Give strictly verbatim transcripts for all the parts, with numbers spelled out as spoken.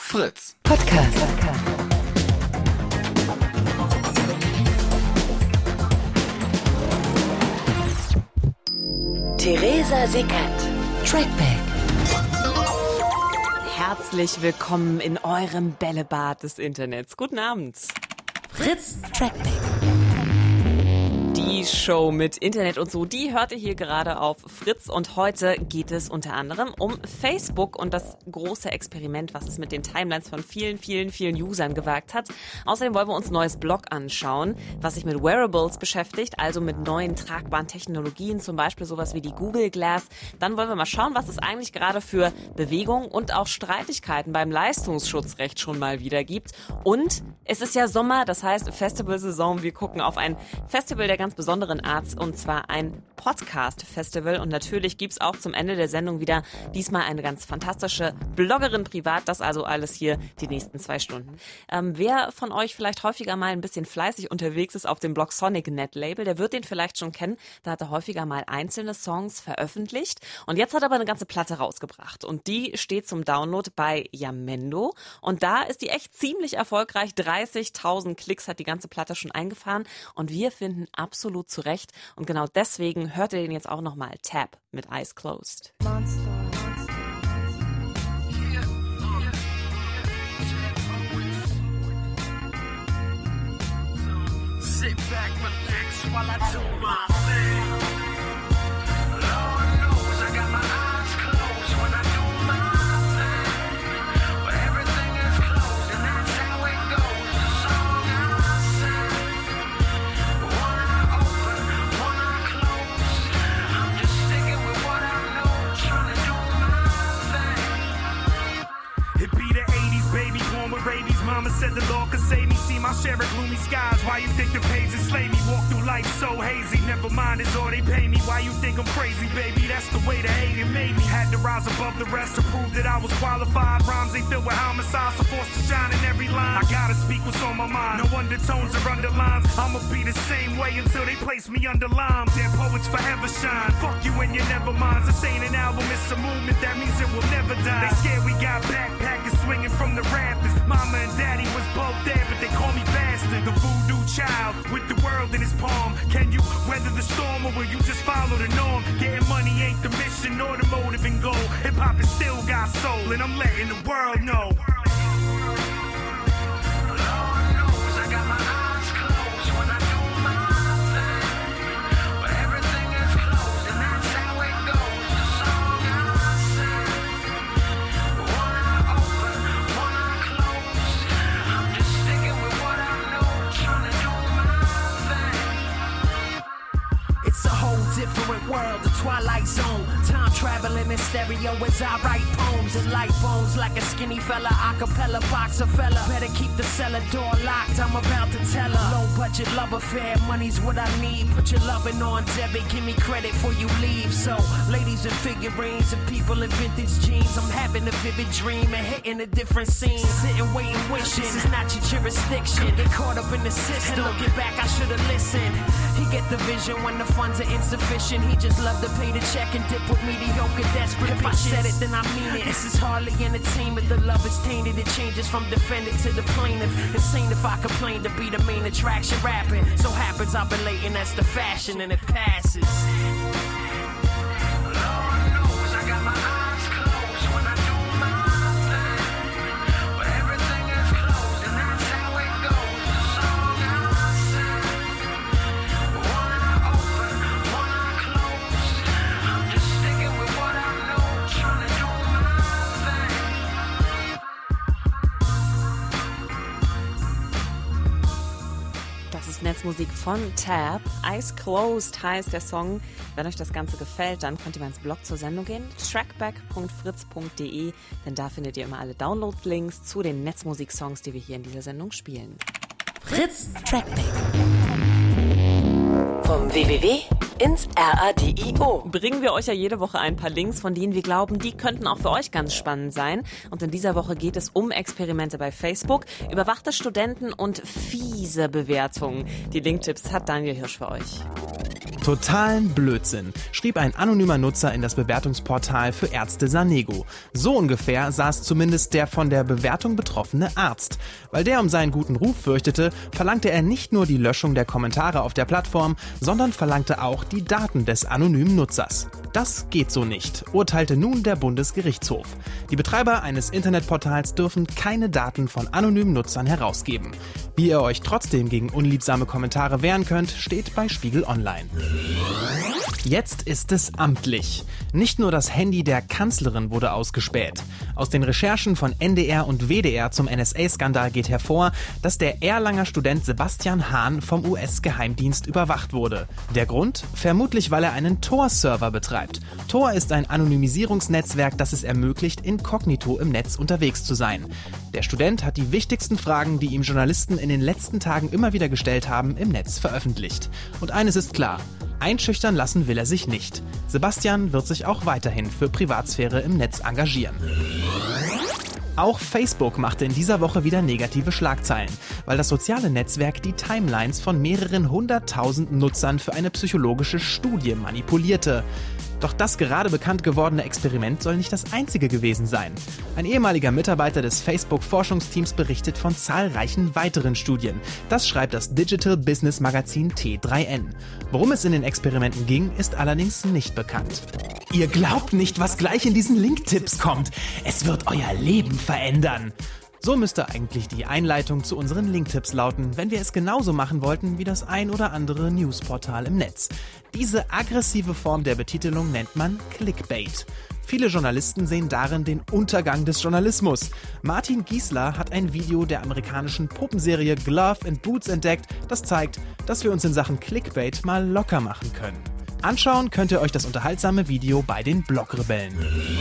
Fritz Podcast. Theresa Sickert. Trackback. Herzlich willkommen in eurem Bällebad des Internets. Guten Abend. Fritz Trackback. Die Show mit Internet und so, die hört ihr hier gerade auf Fritz und heute geht es unter anderem um Facebook und das große Experiment, was es mit den Timelines von vielen, vielen, vielen Usern gewagt hat. Außerdem wollen wir uns ein neues Blog anschauen, was sich mit Wearables beschäftigt, also mit neuen tragbaren Technologien, zum Beispiel sowas wie die Google Glass. Dann wollen wir mal schauen, was es eigentlich gerade für Bewegungen und auch Streitigkeiten beim Leistungsschutzrecht schon mal wieder gibt. Und es ist ja Sommer, das heißt Festivalsaison. Wir gucken auf ein Festival der ganz besonderen Art, und zwar ein Podcast-Festival. Und natürlich gibt's auch zum Ende der Sendung wieder diesmal eine ganz fantastische Bloggerin privat. Das also alles hier die nächsten zwei Stunden. Ähm, wer von euch vielleicht häufiger mal ein bisschen fleißig unterwegs ist auf dem Blog Sonic Net Label, der wird den vielleicht schon kennen. Da hat er häufiger mal einzelne Songs veröffentlicht. Und jetzt hat er aber eine ganze Platte rausgebracht. Und die steht zum Download bei Jamendo. Und da ist die echt ziemlich erfolgreich. dreißigtausend Klicks hat die ganze Platte schon eingefahren. Und wir finden absolut zu Recht. Und genau deswegen hört ihr den jetzt auch nochmal. Tab mit Eyes Closed. Monster. Sit back, relax while I do my thing. Lord knows I got my eyes closed when I do my thing. But everything is closed and that's how it goes. The song I sing. One eye open, one eye closed. I'm just sticking with what I know, trying to do my thing. It be the eighties, baby, born with rabies. Mama said the Lord could save me. See my share of gloomy skies. Why you think the page enslay me? Walk through life so hazy. Never mind, it's all they pay me. Why you think I'm crazy, baby? That's the way the hate it made me. Had to rise above the rest to prove that I was qualified. Rhymes ain't filled with homicides, so forced to shine in every line. I gotta speak what's on my mind. No undertones or underlines. I'ma be the same way until they place me under lime. Dead poets forever shine. Fuck you and your never minds. This ain't an album, it's a movement. That means it will never die. They scared we got backpackers swinging from the rafters. Mama and daddy was both there, but they call me bastard. The voodoo child with the world in his palm. Can you weather the storm or will you just follow the norm? Getting money ain't the mission nor the motive and goal. Hip-hop has still got soul and I'm letting the world know. Lord knows I got my eyes closed when I do my thing. But everything is closed and that's how it goes. The song I sing. One eye open, one eye closed. I'm just sticking with what I know, trying to do my thing. It's a whole different world, the Twilight Zone. Time traveling in stereo as I write poems and light bones like a skinny fella, acapella boxer fella. Better keep the cellar door locked, I'm about to tell her. Low budget love affair, money's what I need. Put your loving on debit, give me credit before you leave. So, ladies and figurines and people in vintage jeans, I'm having a vivid dream and hitting a different scene. Sitting, waiting, wishing, this is not your jurisdiction. Get caught up in the system, and looking back, I should've listened. He get the vision when the funds are insufficient. He just love to pay the check and dip with mediocre desperate. If I said it, then I mean it. This is hardly entertainment. The love is tainted. It changes from defendant to the plaintiff. Insane if I complain to be the main attraction. Rapping so happens I'm relating that's the fashion and it passes. Lord knows I got my eyes closed when I do my thing. But everything is closed and that's how it goes. The song I sing. One eye open, one eye closed. I'm just sticking with what I know, trying to do my thing. Das ist Netzmusik von Tab. Eyes Closed heißt der Song. Wenn euch das Ganze gefällt, dann könnt ihr mal ins Blog zur Sendung gehen. trackback punkt fritz punkt de, denn da findet ihr immer alle Download-Links zu den Netzmusik-Songs, die wir hier in dieser Sendung spielen. Fritz Trackback. Vom W W W ins Radio. Bringen wir euch ja jede Woche ein paar Links, von denen wir glauben, die könnten auch für euch ganz spannend sein. Und in dieser Woche geht es um Experimente bei Facebook, überwachte Studenten und fiese Bewertungen. Die Linktipps hat Daniel Hirsch für euch. Totalen Blödsinn, schrieb ein anonymer Nutzer in das Bewertungsportal für Ärzte Sanego. So ungefähr saß zumindest der von der Bewertung betroffene Arzt. Weil der um seinen guten Ruf fürchtete, verlangte er nicht nur die Löschung der Kommentare auf der Plattform, sondern verlangte auch die Daten des anonymen Nutzers. Das geht so nicht, urteilte nun der Bundesgerichtshof. Die Betreiber eines Internetportals dürfen keine Daten von anonymen Nutzern herausgeben. Wie ihr euch trotzdem gegen unliebsame Kommentare wehren könnt, steht bei Spiegel Online. Jetzt ist es amtlich. Nicht nur das Handy der Kanzlerin wurde ausgespäht. Aus den Recherchen von N D R und W D R zum N S A-Skandal geht hervor, dass der Erlanger Student Sebastian Hahn vom U S-Geheimdienst überwacht wurde. Der Grund? Vermutlich, weil er einen Tor-Server betreibt. Tor ist ein Anonymisierungsnetzwerk, das es ermöglicht, inkognito im Netz unterwegs zu sein. Der Student hat die wichtigsten Fragen, die ihm Journalisten in den letzten Tagen immer wieder gestellt haben, im Netz veröffentlicht. Und eines ist klar: einschüchtern lassen will er sich nicht. Sebastian wird sich auch weiterhin für Privatsphäre im Netz engagieren. Auch Facebook machte in dieser Woche wieder negative Schlagzeilen, weil das soziale Netzwerk die Timelines von mehreren hunderttausend Nutzern für eine psychologische Studie manipulierte. Doch das gerade bekannt gewordene Experiment soll nicht das einzige gewesen sein. Ein ehemaliger Mitarbeiter des Facebook-Forschungsteams berichtet von zahlreichen weiteren Studien. Das schreibt das Digital Business Magazin T drei N. Worum es in den Experimenten ging, ist allerdings nicht bekannt. Ihr glaubt nicht, was gleich in diesen Link-Tipps kommt. Es wird euer Leben verändern. So müsste eigentlich die Einleitung zu unseren Link-Tipps lauten, wenn wir es genauso machen wollten wie das ein oder andere Newsportal im Netz. Diese aggressive Form der Betitelung nennt man Clickbait. Viele Journalisten sehen darin den Untergang des Journalismus. Martin Giesler hat ein Video der amerikanischen Puppenserie Glove and Boots entdeckt, das zeigt, dass wir uns in Sachen Clickbait mal locker machen können. Anschauen könnt ihr euch das unterhaltsame Video bei den Blogrebellen.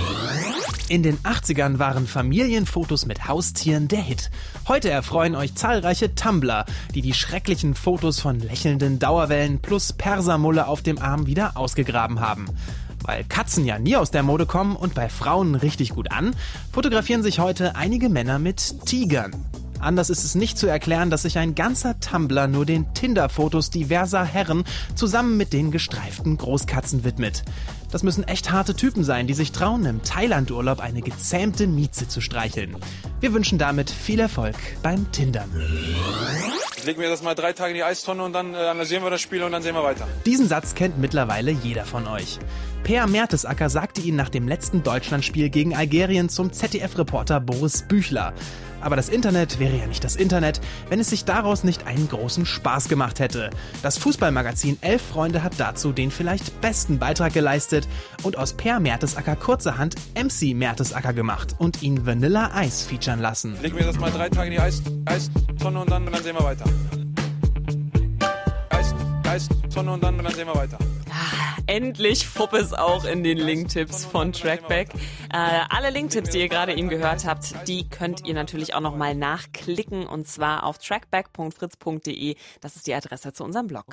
In den achtzigern waren Familienfotos mit Haustieren der Hit. Heute erfreuen euch zahlreiche Tumblr, die die schrecklichen Fotos von lächelnden Dauerwellen plus Persermulle auf dem Arm wieder ausgegraben haben. Weil Katzen ja nie aus der Mode kommen und bei Frauen richtig gut an, fotografieren sich heute einige Männer mit Tigern. Anders ist es nicht zu erklären, dass sich ein ganzer Tumblr nur den Tinder-Fotos diverser Herren zusammen mit den gestreiften Großkatzen widmet. Das müssen echt harte Typen sein, die sich trauen, im Thailand-Urlaub eine gezähmte Mieze zu streicheln. Wir wünschen damit viel Erfolg beim Tindern. Legen wir das mal drei Tage in die Eistonne und dann äh, analysieren wir das Spiel und dann sehen wir weiter. Diesen Satz kennt mittlerweile jeder von euch. Peer Mertesacker sagte ihn nach dem letzten Deutschlandspiel gegen Algerien zum Z D F-Reporter Boris Büchler. Aber das Internet wäre ja nicht das Internet, wenn es sich daraus nicht einen großen Spaß gemacht hätte. Das Fußballmagazin Elf Freunde hat dazu den vielleicht besten Beitrag geleistet und aus Peer Mertesacker kurzerhand M C Mertesacker gemacht und ihn Vanilla Ice featuren lassen. Legen wir das mal drei Tage in die Eis Eistonne und dann, und dann sehen wir weiter. Eis Eistonne und dann, und dann sehen wir weiter. Endlich Fuppes auch in den Link-Tipps von Trackback. Äh, alle Link-Tipps, die ihr gerade eben gehört habt, die könnt ihr natürlich auch nochmal nachklicken und zwar auf trackback punkt fritz punkt de. Das ist die Adresse zu unserem Blog.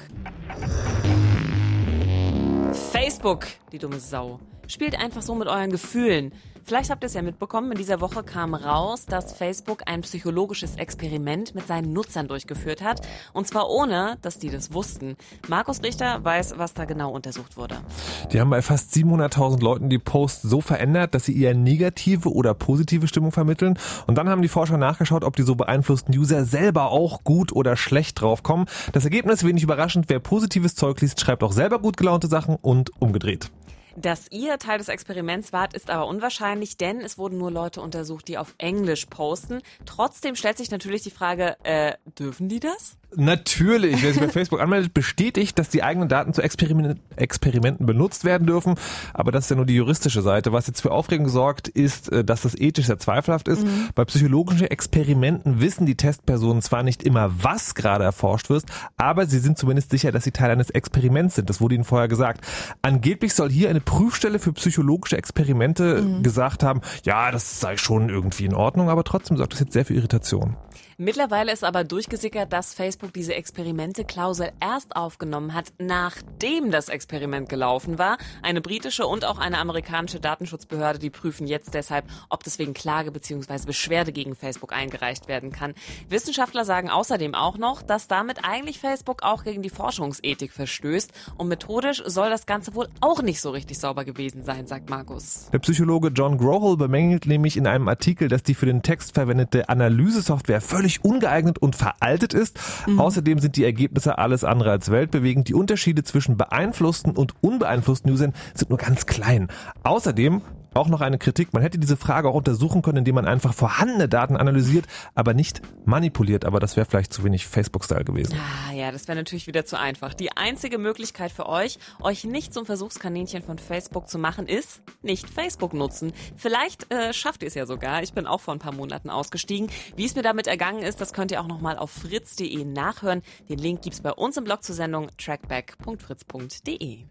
Facebook, die dumme Sau, spielt einfach so mit euren Gefühlen. Vielleicht habt ihr es ja mitbekommen, in dieser Woche kam raus, dass Facebook ein psychologisches Experiment mit seinen Nutzern durchgeführt hat. Und zwar ohne, dass die das wussten. Markus Richter weiß, was da genau untersucht wurde. Die haben bei fast siebenhunderttausend Leuten die Posts so verändert, dass sie eher negative oder positive Stimmung vermitteln. Und dann haben die Forscher nachgeschaut, ob die so beeinflussten User selber auch gut oder schlecht draufkommen. Das Ergebnis, wenig überraschend, wer positives Zeug liest, schreibt auch selber gut gelaunte Sachen und umgedreht. Dass ihr Teil des Experiments wart, ist aber unwahrscheinlich, denn es wurden nur Leute untersucht, die auf Englisch posten. Trotzdem stellt sich natürlich die Frage, äh, dürfen die das? Natürlich, wer sich bei Facebook anmeldet, bestätigt, dass die eigenen Daten zu Experiment- Experimenten benutzt werden dürfen. Aber das ist ja nur die juristische Seite. Was jetzt für Aufregung sorgt, ist, dass das ethisch sehr zweifelhaft ist. Mhm. Bei psychologischen Experimenten wissen die Testpersonen zwar nicht immer, was gerade erforscht wird, aber sie sind zumindest sicher, dass sie Teil eines Experiments sind. Das wurde ihnen vorher gesagt. Angeblich soll hier eine Prüfstelle für psychologische Experimente mhm. gesagt haben, ja, das sei schon irgendwie in Ordnung, aber trotzdem sorgt das jetzt sehr für Irritation. Mittlerweile ist aber durchgesickert, dass Facebook diese Experimente-Klausel erst aufgenommen hat, nachdem das Experiment gelaufen war. Eine britische und auch eine amerikanische Datenschutzbehörde, die prüfen jetzt deshalb, ob deswegen Klage bzw. Beschwerde gegen Facebook eingereicht werden kann. Wissenschaftler sagen außerdem auch noch, dass damit eigentlich Facebook auch gegen die Forschungsethik verstößt. Und methodisch soll das Ganze wohl auch nicht so richtig sauber gewesen sein, sagt Markus. Der Psychologe John Grohl bemängelt nämlich in einem Artikel, dass die für den Text verwendete Analysesoftware völlig ungeeignet und veraltet ist. Mhm. Außerdem sind die Ergebnisse alles andere als weltbewegend. Die Unterschiede zwischen beeinflussten und unbeeinflussten Usern sind nur ganz klein. Außerdem auch noch eine Kritik. Man hätte diese Frage auch untersuchen können, indem man einfach vorhandene Daten analysiert, aber nicht manipuliert. Aber das wäre vielleicht zu wenig Facebook-Style gewesen. Ah, ja, das wäre natürlich wieder zu einfach. Die einzige Möglichkeit für euch, euch nicht zum Versuchskaninchen von Facebook zu machen, ist nicht Facebook nutzen. Vielleicht äh, schafft ihr es ja sogar. Ich bin auch vor ein paar Monaten ausgestiegen. Wie es mir damit ergangen ist, das könnt ihr auch nochmal auf fritz punkt de nachhören. Den Link gibt's bei uns im Blog zur Sendung trackback punkt fritz punkt de.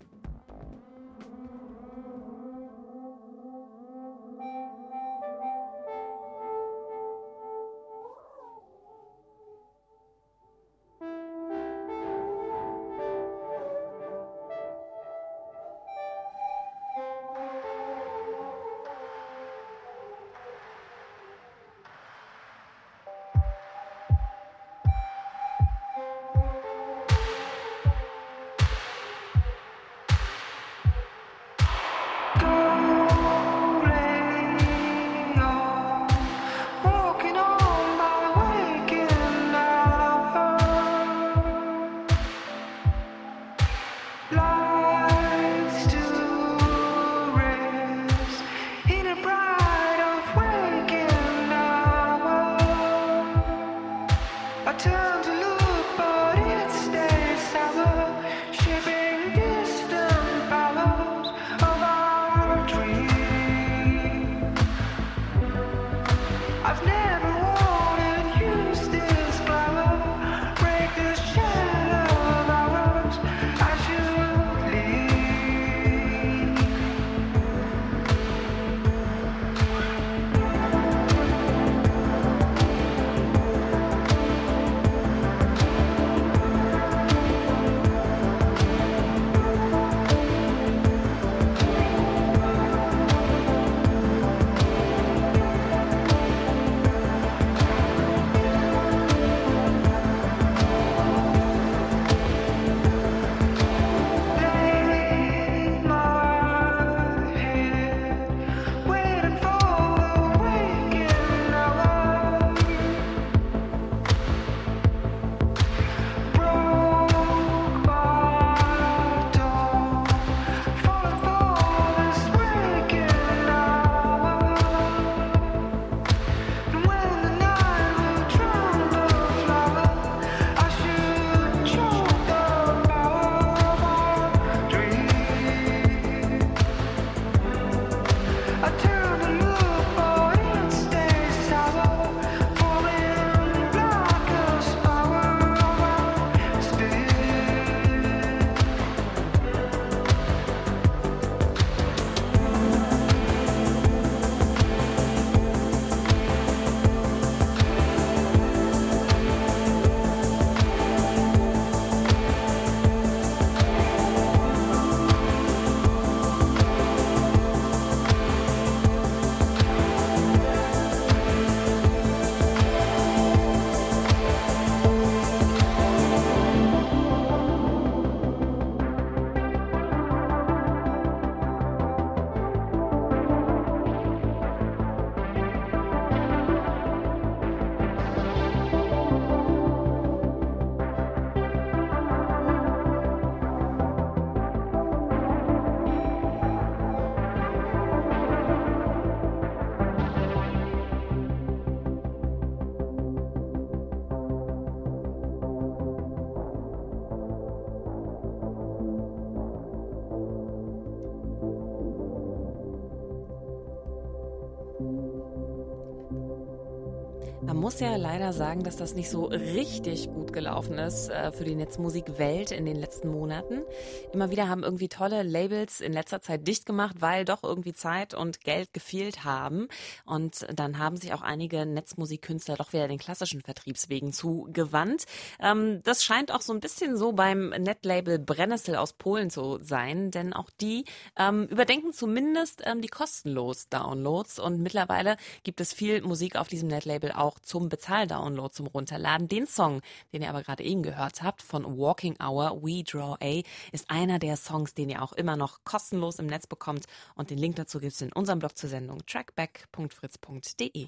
Man muss ja leider sagen, dass das nicht so richtig gut gelaufen ist äh, für die Netzmusikwelt in den letzten Monaten. Immer wieder haben irgendwie tolle Labels in letzter Zeit dicht gemacht, weil doch irgendwie Zeit und Geld gefehlt haben. Und dann haben sich auch einige Netzmusikkünstler doch wieder den klassischen Vertriebswegen zugewandt. Ähm, das scheint auch so ein bisschen so beim Netlabel Brennnessel aus Polen zu sein, denn auch die ähm, überdenken zumindest ähm, die kostenlos Downloads. Und mittlerweile gibt es viel Musik auf diesem Netlabel auch zum Bezahl-Download, zum Runterladen. Den Song, den ihr aber gerade eben gehört habt, von Walking Hour, We Draw A, ist einer der Songs, den ihr auch immer noch kostenlos im Netz bekommt. Und den Link dazu gibt es in unserem Blog zur Sendung trackback punkt fritz punkt de.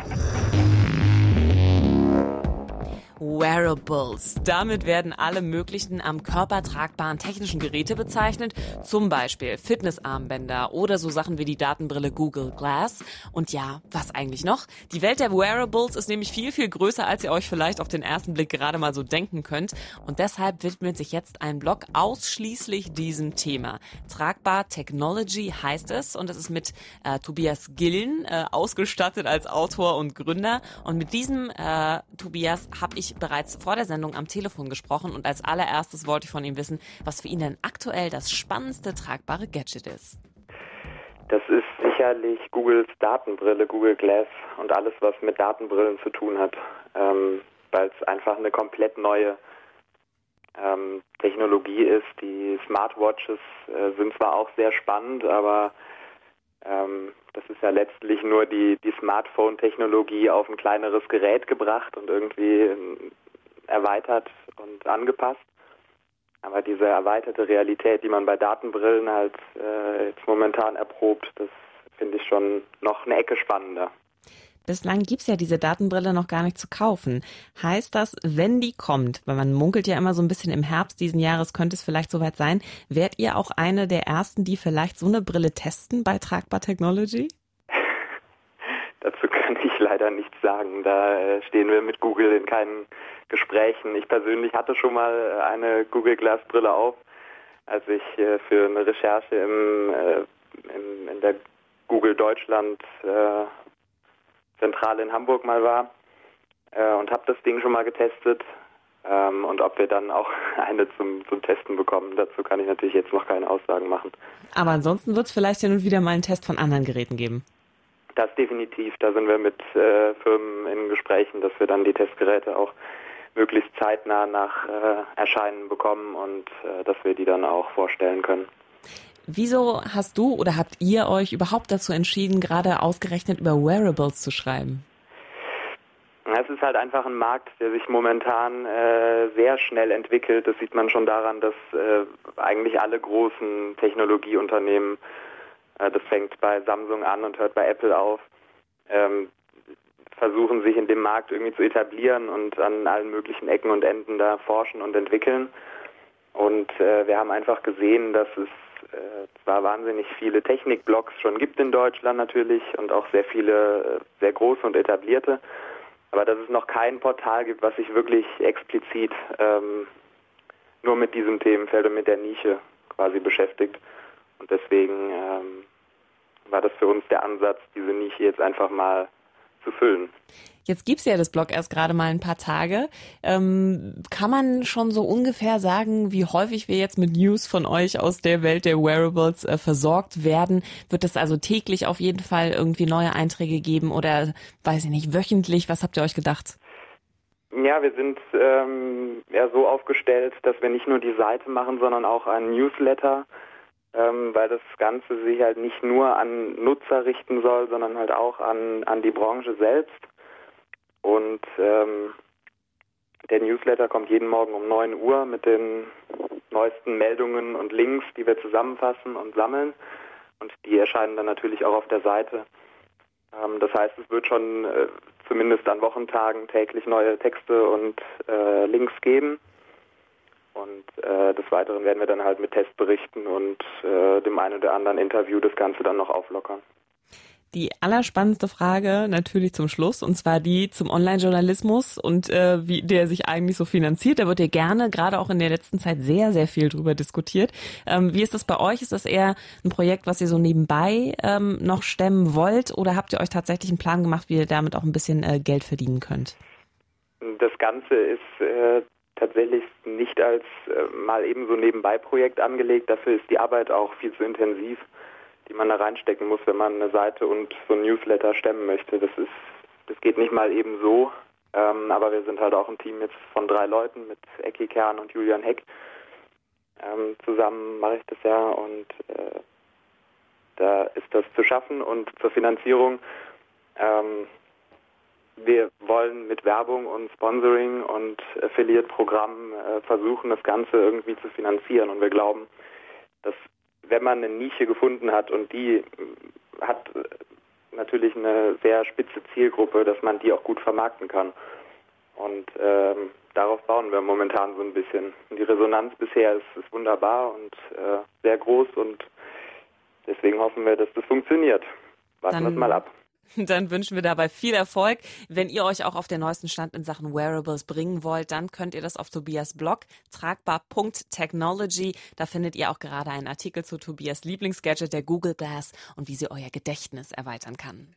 Wearables. Damit werden alle möglichen am Körper tragbaren technischen Geräte bezeichnet, zum Beispiel Fitnessarmbänder oder so Sachen wie die Datenbrille Google Glass. Und ja, was eigentlich noch? Die Welt der Wearables ist nämlich viel, viel größer, als ihr euch vielleicht auf den ersten Blick gerade mal so denken könnt. Und deshalb widmet sich jetzt ein Blog ausschließlich diesem Thema. Tragbar Technology heißt es und es ist mit äh, Tobias Gillen äh, ausgestattet als Autor und Gründer. Und mit diesem äh, Tobias habe ich bereits vor der Sendung am Telefon gesprochen und als allererstes wollte ich von ihm wissen, was für ihn denn aktuell das spannendste tragbare Gadget ist. Das ist sicherlich Googles Datenbrille, Google Glass und alles, was mit Datenbrillen zu tun hat, ähm, weil es einfach eine komplett neue ähm, Technologie ist. Die Smartwatches äh, sind zwar auch sehr spannend, aber ähm, das ist ja letztlich nur die, die Smartphone-Technologie auf ein kleineres Gerät gebracht und irgendwie erweitert und angepasst. Aber diese erweiterte Realität, die man bei Datenbrillen halt äh, jetzt momentan erprobt, das finde ich schon noch eine Ecke spannender. Bislang gibt's ja diese Datenbrille noch gar nicht zu kaufen. Heißt das, wenn die kommt, weil man munkelt ja immer so ein bisschen im Herbst diesen Jahres, könnte es vielleicht soweit sein, wärt ihr auch eine der Ersten, die vielleicht so eine Brille testen bei Tragbar Technology? Dazu kann ich leider nichts sagen. Da äh, stehen wir mit Google in keinen Gesprächen. Ich persönlich hatte schon mal eine Google Glass Brille auf, als ich äh, für eine Recherche im, äh, im, in der Google Deutschland äh, Zentrale in Hamburg mal war äh, und habe das Ding schon mal getestet ähm, und ob wir dann auch eine zum, zum Testen bekommen, dazu kann ich natürlich jetzt noch keine Aussagen machen. Aber ansonsten wird es vielleicht hin und wieder mal einen Test von anderen Geräten geben. Das definitiv, da sind wir mit äh, Firmen in Gesprächen, dass wir dann die Testgeräte auch möglichst zeitnah nach äh, Erscheinen bekommen und äh, dass wir die dann auch vorstellen können. Wieso hast du oder habt ihr euch überhaupt dazu entschieden, gerade ausgerechnet über Wearables zu schreiben? Es ist halt einfach ein Markt, der sich momentan äh, sehr schnell entwickelt. Das sieht man schon daran, dass äh, eigentlich alle großen Technologieunternehmen, äh, das fängt bei Samsung an und hört bei Apple auf, ähm, versuchen sich in dem Markt irgendwie zu etablieren und an allen möglichen Ecken und Enden da forschen und entwickeln. Und äh, wir haben einfach gesehen, dass es äh, zwar wahnsinnig viele Technikblogs schon gibt in Deutschland natürlich und auch sehr viele, äh, sehr große und etablierte, aber dass es noch kein Portal gibt, was sich wirklich explizit ähm, nur mit diesem Themenfeld und mit der Nische quasi beschäftigt. Und deswegen ähm, war das für uns der Ansatz, diese Nische jetzt einfach mal zu füllen. Jetzt gibt's ja das Blog erst gerade mal ein paar Tage. Ähm, kann man schon so ungefähr sagen, wie häufig wir jetzt mit News von euch aus der Welt der Wearables äh, versorgt werden? Wird es also täglich auf jeden Fall irgendwie neue Einträge geben oder, weiß ich nicht, wöchentlich? Was habt ihr euch gedacht? Ja, wir sind ähm, ja so aufgestellt, dass wir nicht nur die Seite machen, sondern auch einen Newsletter, ähm, weil das Ganze sich halt nicht nur an Nutzer richten soll, sondern halt auch an, an die Branche selbst. Und ähm, der Newsletter kommt jeden Morgen um neun Uhr mit den neuesten Meldungen und Links, die wir zusammenfassen und sammeln. Und die erscheinen dann natürlich auch auf der Seite. Ähm, das heißt, es wird schon äh, zumindest an Wochentagen täglich neue Texte und äh, Links geben. Und äh, des Weiteren werden wir dann halt mit Testberichten und äh, dem einen oder anderen Interview das Ganze dann noch auflockern. Die allerspannendste Frage natürlich zum Schluss, und zwar die zum Online-Journalismus und äh, wie der sich eigentlich so finanziert. Da wird ja gerne, gerade auch in der letzten Zeit, sehr, sehr viel drüber diskutiert. Ähm, wie ist das bei euch? Ist das eher ein Projekt, was ihr so nebenbei ähm, noch stemmen wollt, oder habt ihr euch tatsächlich einen Plan gemacht, wie ihr damit auch ein bisschen äh, Geld verdienen könnt? Das Ganze ist äh, tatsächlich nicht als äh, mal eben so Nebenbei-Projekt angelegt. Dafür ist die Arbeit auch viel zu intensiv, die man da reinstecken muss, wenn man eine Seite und so ein Newsletter stemmen möchte. Das ist, das geht nicht mal eben so, ähm, aber wir sind halt auch ein Team jetzt von drei Leuten mit Ecki Kern und Julian Heck. Ähm, zusammen mache ich das ja, und äh, da ist das zu schaffen. Und zur Finanzierung, ähm, wir wollen mit Werbung und Sponsoring und Affiliate-Programmen äh, versuchen, das Ganze irgendwie zu finanzieren, und wir glauben, dass wenn man eine Nische gefunden hat, und die hat natürlich eine sehr spitze Zielgruppe, dass man die auch gut vermarkten kann. Und ähm, darauf bauen wir momentan so ein bisschen. Und die Resonanz bisher ist, ist wunderbar und äh, sehr groß, und deswegen hoffen wir, dass das funktioniert. Warten wir es mal ab. Dann wünschen wir dabei viel Erfolg. Wenn ihr euch auch auf den neuesten Stand in Sachen Wearables bringen wollt, dann könnt ihr das auf Tobias Blog, tragbar Punkt technology. Da findet ihr auch gerade einen Artikel zu Tobias Lieblingsgadget, der Google Glass, und wie sie euer Gedächtnis erweitern kann.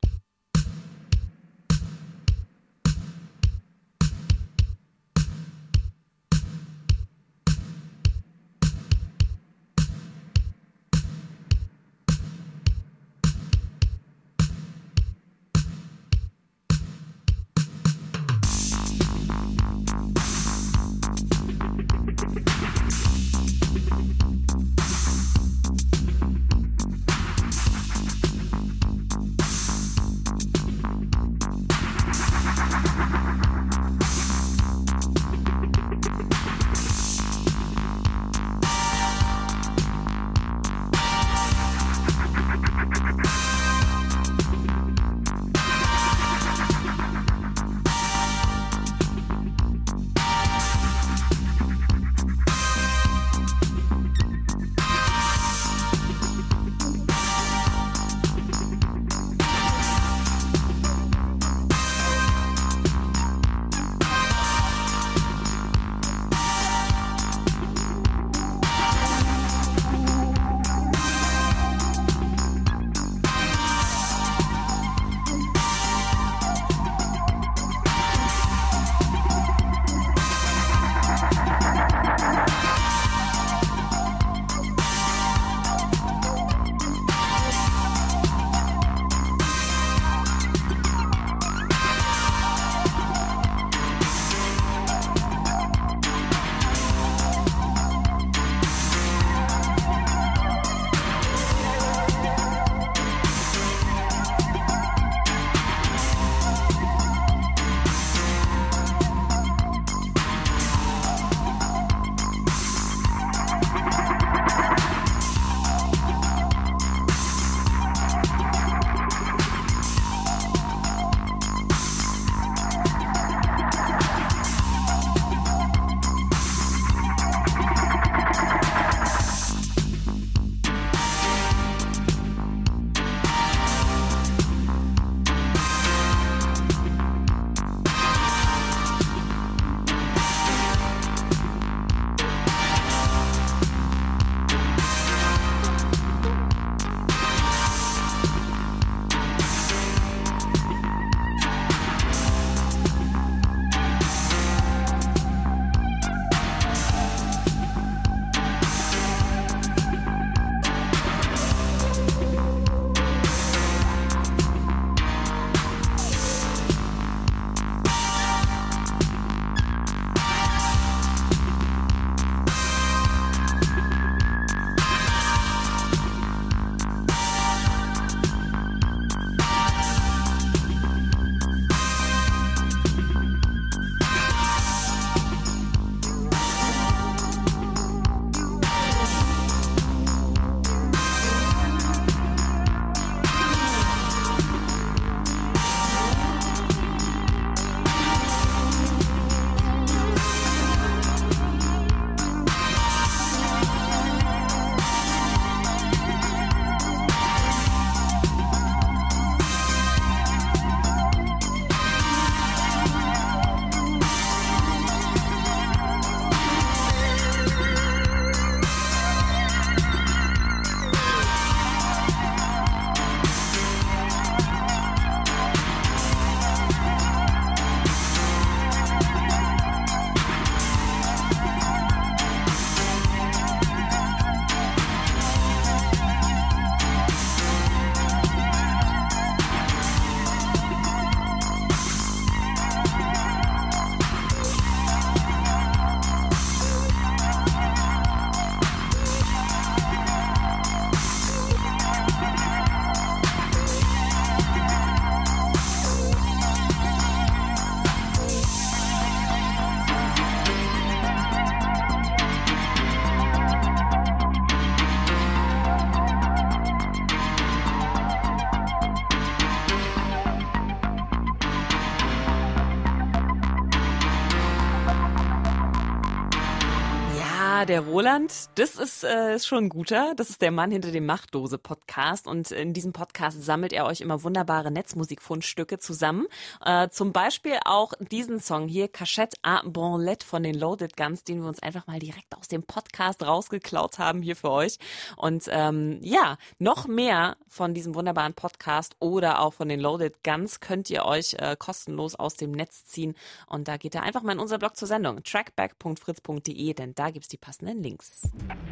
war der Roland. Das ist, äh, ist schon ein guter. Das ist der Mann hinter dem Machtdose-Podcast. Und in diesem Podcast sammelt er euch immer wunderbare Netzmusikfundstücke zusammen. Äh, zum Beispiel auch diesen Song hier, Cachette à Bonlette von den Loaded Guns, den wir uns einfach mal direkt aus dem Podcast rausgeklaut haben hier für euch. Und ähm, ja, noch mehr von diesem wunderbaren Podcast oder auch von den Loaded Guns könnt ihr euch äh, kostenlos aus dem Netz ziehen. Und da geht ihr einfach mal in unser Blog zur Sendung, trackback punkt fritz punkt de, denn da gibt's die passenden Links.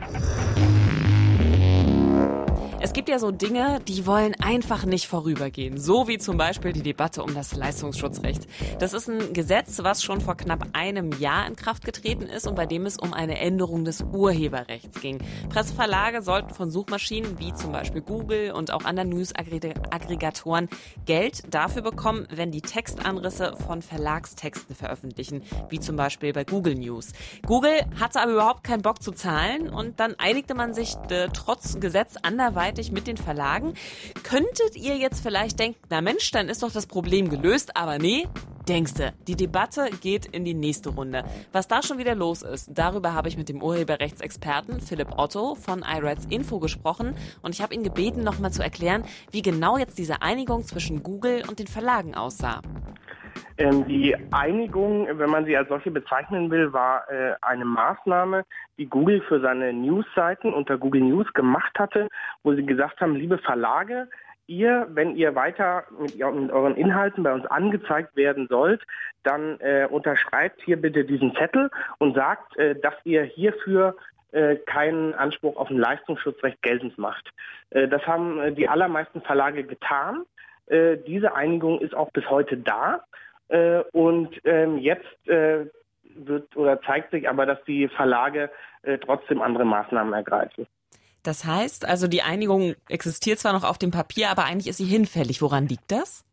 Es gibt ja so Dinge, die wollen einfach nicht vorübergehen. So wie zum Beispiel die Debatte um das Leistungsschutzrecht. Das ist ein Gesetz, was schon vor knapp einem Jahr in Kraft getreten ist und bei dem es um eine Änderung des Urheberrechts ging. Presseverlage sollten von Suchmaschinen wie zum Beispiel Google und auch anderen News-Aggregatoren Geld dafür bekommen, wenn die Textanrisse von Verlagstexten veröffentlichen, wie zum Beispiel bei Google News. Google hatte aber überhaupt keinen Bock zu zahlen und dann einigte man sich äh, trotz Gesetz anderweitig mit den Verlagen. Könntet ihr jetzt vielleicht denken, na Mensch, dann ist doch das Problem gelöst, aber nee, denkste, die Debatte geht in die nächste Runde. Was da schon wieder los ist, darüber habe ich mit dem Urheberrechtsexperten Philipp Otto von iRights Info gesprochen und ich habe ihn gebeten, nochmal zu erklären, wie genau jetzt diese Einigung zwischen Google und den Verlagen aussah. Ähm, die Einigung, wenn man sie als solche bezeichnen will, war äh, eine Maßnahme, die Google für seine Newsseiten unter Google News gemacht hatte, wo sie gesagt haben, liebe Verlage, ihr, wenn ihr weiter mit, mit euren Inhalten bei uns angezeigt werden sollt, dann äh, unterschreibt hier bitte diesen Zettel und sagt, äh, dass ihr hierfür äh, keinen Anspruch auf ein Leistungsschutzrecht geltend macht. Äh, das haben äh, die allermeisten Verlage getan. Äh, diese Einigung ist auch bis heute da. Äh, und ähm, jetzt äh, wird oder zeigt sich aber, dass die Verlage äh, trotzdem andere Maßnahmen ergreifen. Das heißt, also die Einigung existiert zwar noch auf dem Papier, aber eigentlich ist sie hinfällig. Woran liegt das?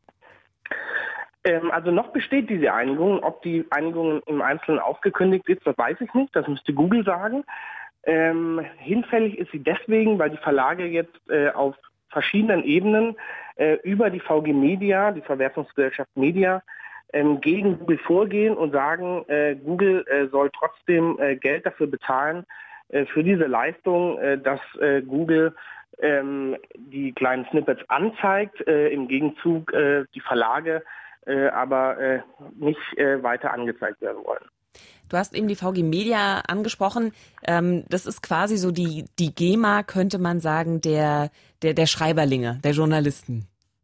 Ähm, also noch besteht diese Einigung. Ob die Einigung im Einzelnen aufgekündigt ist, das weiß ich nicht. Das müsste Google sagen. Ähm, hinfällig ist sie deswegen, weil die Verlage jetzt äh, auf verschiedenen Ebenen äh, über die V G Media, die Verwertungsgesellschaft Media, ähm, gegen Google vorgehen und sagen, äh, Google äh, soll trotzdem äh, Geld dafür bezahlen, äh, für diese Leistung, äh, dass äh, Google ähm, die kleinen Snippets anzeigt, äh, im Gegenzug äh, die Verlage äh, aber äh, nicht äh, weiter angezeigt werden wollen. Du hast eben die V G Media angesprochen. Ähm, das ist quasi so die, die GEMA, könnte man sagen, der, der, der Schreiberlinge, der Journalisten.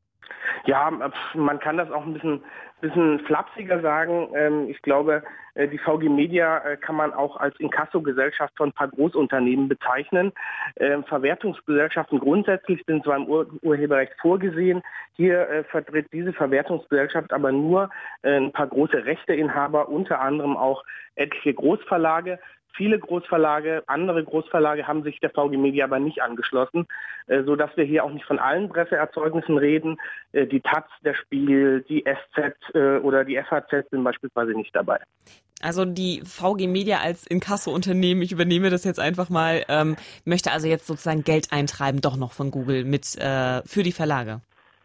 Ja, man kann das auch ein bisschen, bisschen flapsiger sagen. Ähm, ich glaube, äh, die V G Media äh, kann man auch als Inkasso-Gesellschaft von ein paar Großunternehmen bezeichnen. Ähm, Verwertungsgesellschaften grundsätzlich sind zwar im Ur- Urheberrecht vorgesehen. Hier äh, vertritt diese Verwertungsgesellschaft aber nur äh, ein paar große Rechteinhaber, unter anderem auch etliche Großverlage. Viele Großverlage, andere Großverlage haben sich der V G Media aber nicht angeschlossen, äh, sodass wir hier auch nicht von allen Presseerzeugnissen reden. Äh, die Taz, der Spiegel, die S Z äh, oder die F A Z sind beispielsweise nicht dabei. Also die V G Media als Inkasso-Unternehmen, ich übernehme das jetzt einfach mal, ähm, möchte also jetzt sozusagen Geld eintreiben, doch noch von Google mit äh, für die Verlage.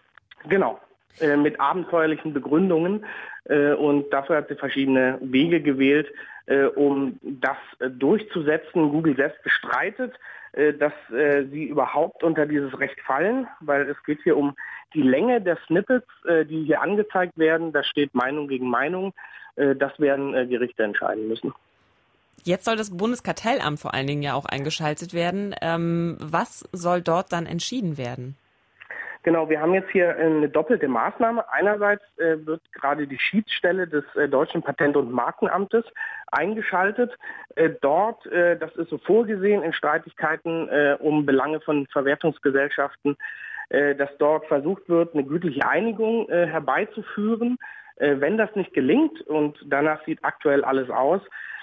Genau, äh, mit abenteuerlichen Begründungen. Äh, und dafür hat sie verschiedene Wege gewählt, äh, um das äh, durchzusetzen. Google selbst bestreitet, äh, dass äh, sie überhaupt unter dieses Recht fallen, weil es geht hier um die Länge der Snippets, äh, die hier angezeigt werden. Da steht Meinung gegen Meinung. Äh, das werden äh, Gerichte entscheiden müssen. Jetzt soll das Bundeskartellamt vor allen Dingen ja auch eingeschaltet werden. Ähm, was soll dort dann entschieden werden? Genau, wir haben jetzt hier eine doppelte Maßnahme. Einerseits äh, wird gerade die Schiedsstelle des äh, Deutschen Patent- und Markenamtes eingeschaltet. Äh, dort, äh, das ist so vorgesehen in Streitigkeiten äh, um Belange von Verwertungsgesellschaften, äh, dass dort versucht wird, eine gütliche Einigung äh, herbeizuführen. Äh, wenn das nicht gelingt, und danach sieht aktuell alles aus,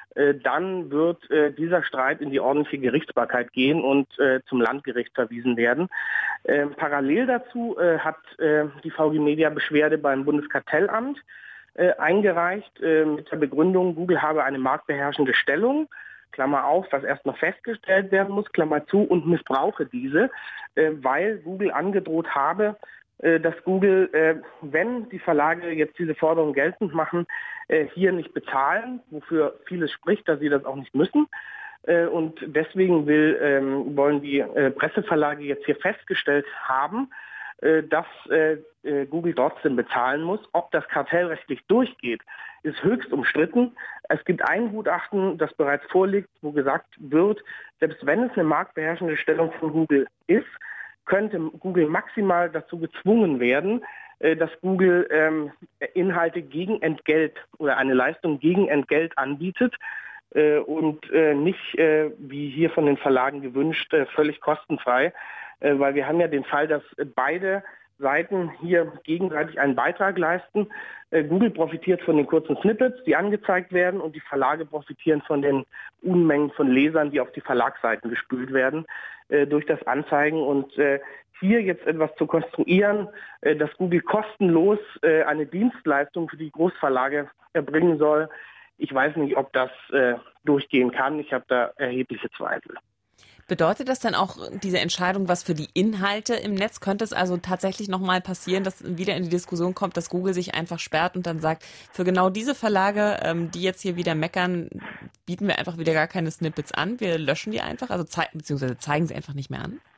dann wird äh, dieser Streit in die ordentliche Gerichtsbarkeit gehen und äh, zum Landgericht verwiesen werden. Ähm, parallel dazu äh, hat äh, die V G Media Beschwerde beim Bundeskartellamt äh, eingereicht äh, mit der Begründung, Google habe eine marktbeherrschende Stellung, Klammer auf, was erst noch festgestellt werden muss, Klammer zu, und missbrauche diese, äh, weil Google angedroht habe, dass Google, äh, wenn die Verlage jetzt diese Forderung geltend machen, äh, hier nicht bezahlen, wofür vieles spricht, dass sie das auch nicht müssen. Äh, und deswegen will, ähm, wollen die äh, Presseverlage jetzt hier festgestellt haben, äh, dass äh, äh, Google trotzdem bezahlen muss. Ob das kartellrechtlich durchgeht, ist höchst umstritten. Es gibt ein Gutachten, das bereits vorliegt, wo gesagt wird, selbst wenn es eine marktbeherrschende Stellung von Google ist, könnte Google maximal dazu gezwungen werden, äh, dass Google ähm, Inhalte gegen Entgelt oder eine Leistung gegen Entgelt anbietet äh, und äh, nicht, äh, wie hier von den Verlagen gewünscht, äh, völlig kostenfrei. Äh, weil wir haben ja den Fall, dass beide Seiten hier gegenseitig einen Beitrag leisten. Äh, Google profitiert von den kurzen Snippets, die angezeigt werden, und die Verlage profitieren von den Unmengen von Lesern, die auf die Verlagsseiten gespült werden äh, durch das Anzeigen. Und äh, hier jetzt etwas zu konstruieren, äh, dass Google kostenlos äh, eine Dienstleistung für die Großverlage erbringen soll, ich weiß nicht, ob das äh, durchgehen kann. Ich habe da erhebliche Zweifel. Bedeutet das dann auch diese Entscheidung, was für die Inhalte im Netz? Könnte es also tatsächlich nochmal passieren, dass wieder in die Diskussion kommt, dass Google sich einfach sperrt und dann sagt, für genau diese Verlage, ähm, die jetzt hier wieder meckern, bieten wir einfach wieder gar keine Snippets an, wir löschen die einfach, also zei- beziehungsweise zeigen sie einfach nicht mehr an?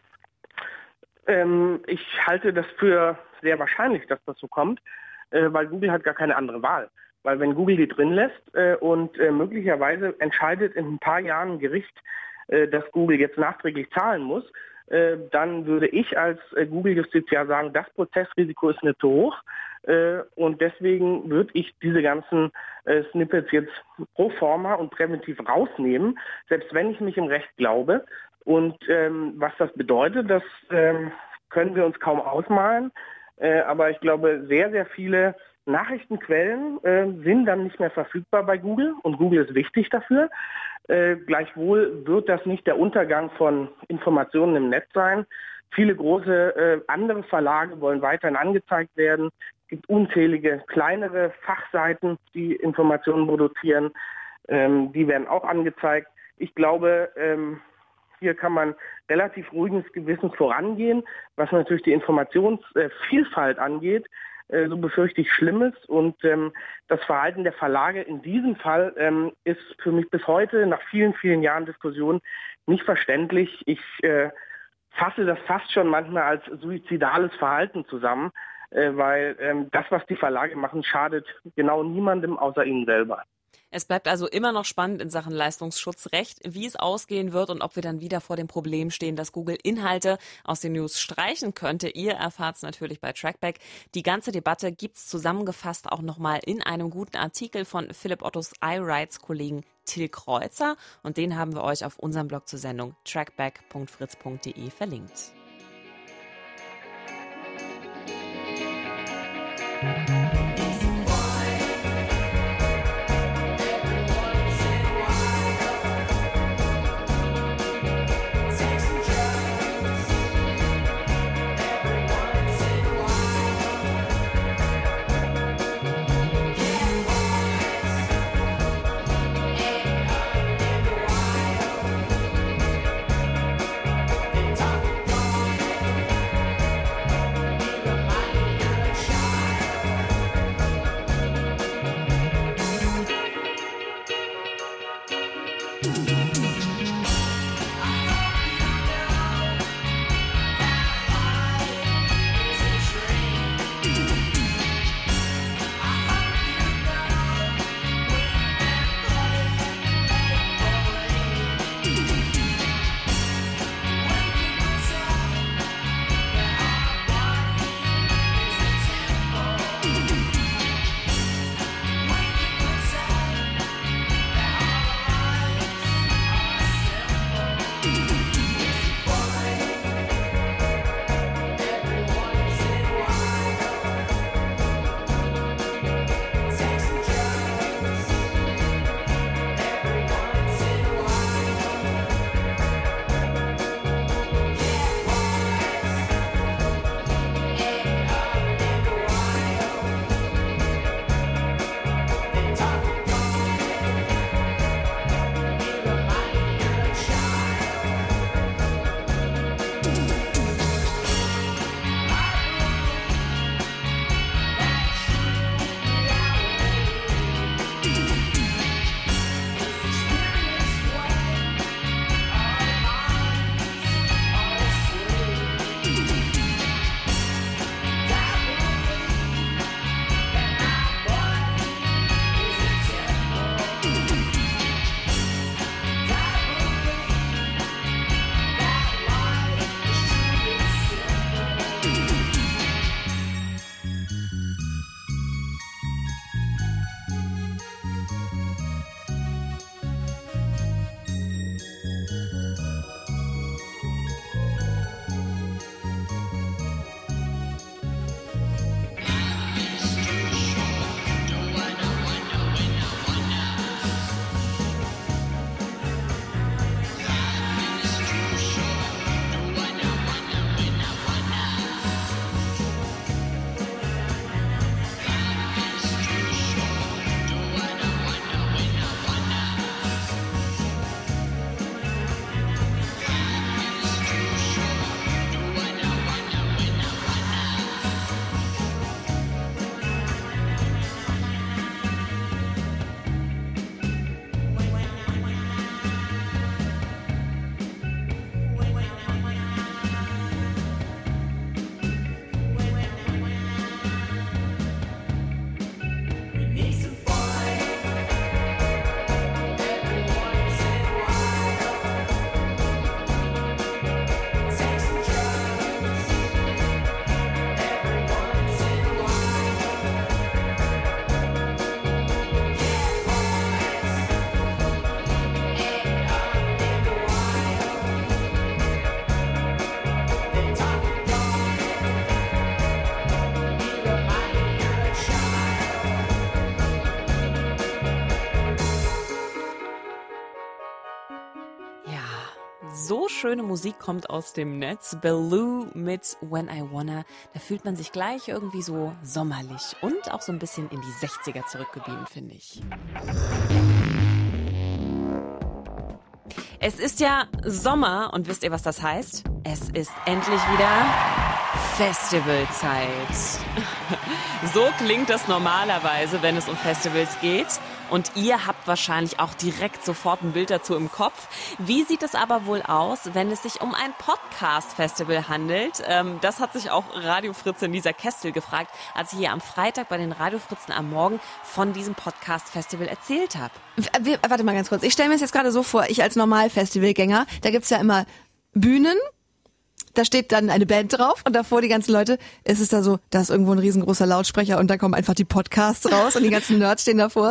Ähm, ich halte das für sehr wahrscheinlich, dass das so kommt, äh, weil Google hat gar keine andere Wahl. Weil wenn Google die drin lässt äh, und äh, möglicherweise entscheidet in ein paar Jahren ein Gericht, dass Google jetzt nachträglich zahlen muss, dann würde ich als Google-Justiziar sagen, das Prozessrisiko ist nicht so hoch, und deswegen würde ich diese ganzen Snippets jetzt pro forma und präventiv rausnehmen, selbst wenn ich mich im Recht glaube. Und was das bedeutet, das können wir uns kaum ausmalen, aber ich glaube, sehr, sehr viele Nachrichtenquellen äh, sind dann nicht mehr verfügbar bei Google, und Google ist wichtig dafür. Äh, gleichwohl wird das nicht der Untergang von Informationen im Netz sein. Viele große äh, andere Verlage wollen weiterhin angezeigt werden. Es gibt unzählige kleinere Fachseiten, die Informationen produzieren. Ähm, die werden auch angezeigt. Ich glaube, ähm, hier kann man relativ ruhigen Gewissens vorangehen. Was natürlich die Informationsvielfalt angeht, so befürchte ich Schlimmes, und ähm, das Verhalten der Verlage in diesem Fall ähm, ist für mich bis heute, nach vielen, vielen Jahren Diskussion, nicht verständlich. Ich äh, fasse das fast schon manchmal als suizidales Verhalten zusammen, äh, weil ähm, das, was die Verlage machen, schadet genau niemandem außer ihnen selber. Es bleibt also immer noch spannend in Sachen Leistungsschutzrecht, wie es ausgehen wird und ob wir dann wieder vor dem Problem stehen, dass Google Inhalte aus den News streichen könnte. Ihr erfahrt es natürlich bei Trackback. Die ganze Debatte gibt's zusammengefasst auch nochmal in einem guten Artikel von Philipp Ottos iRights-Kollegen Till Kreuzer, und den haben wir euch auf unserem Blog zur Sendung trackback punkt fritz punkt de verlinkt. So schöne Musik kommt aus dem Netz. Baloo mit When I Wanna. Da fühlt man sich gleich irgendwie so sommerlich und auch so ein bisschen in die sechziger zurückgebeamt, finde ich. Es ist ja Sommer und wisst ihr, was das heißt? Es ist endlich wieder Festivalzeit. So klingt das normalerweise, wenn es um Festivals geht. Und ihr habt wahrscheinlich auch direkt sofort ein Bild dazu im Kopf. Wie sieht es aber wohl aus, wenn es sich um ein Podcast-Festival handelt? Ähm, das hat sich auch Radio Fritzin Lisa Kestel gefragt, als ich hier am Freitag bei den Radio Fritzen am Morgen von diesem Podcast-Festival erzählt habe. Wir, warte mal ganz kurz. Ich stelle mir das jetzt gerade so vor, ich als Normal-Festivalgänger, da gibt's ja immer Bühnen. Da steht dann eine Band drauf und davor die ganzen Leute. Es ist da so, da ist irgendwo ein riesengroßer Lautsprecher und da kommen einfach die Podcasts raus und die ganzen Nerds stehen davor.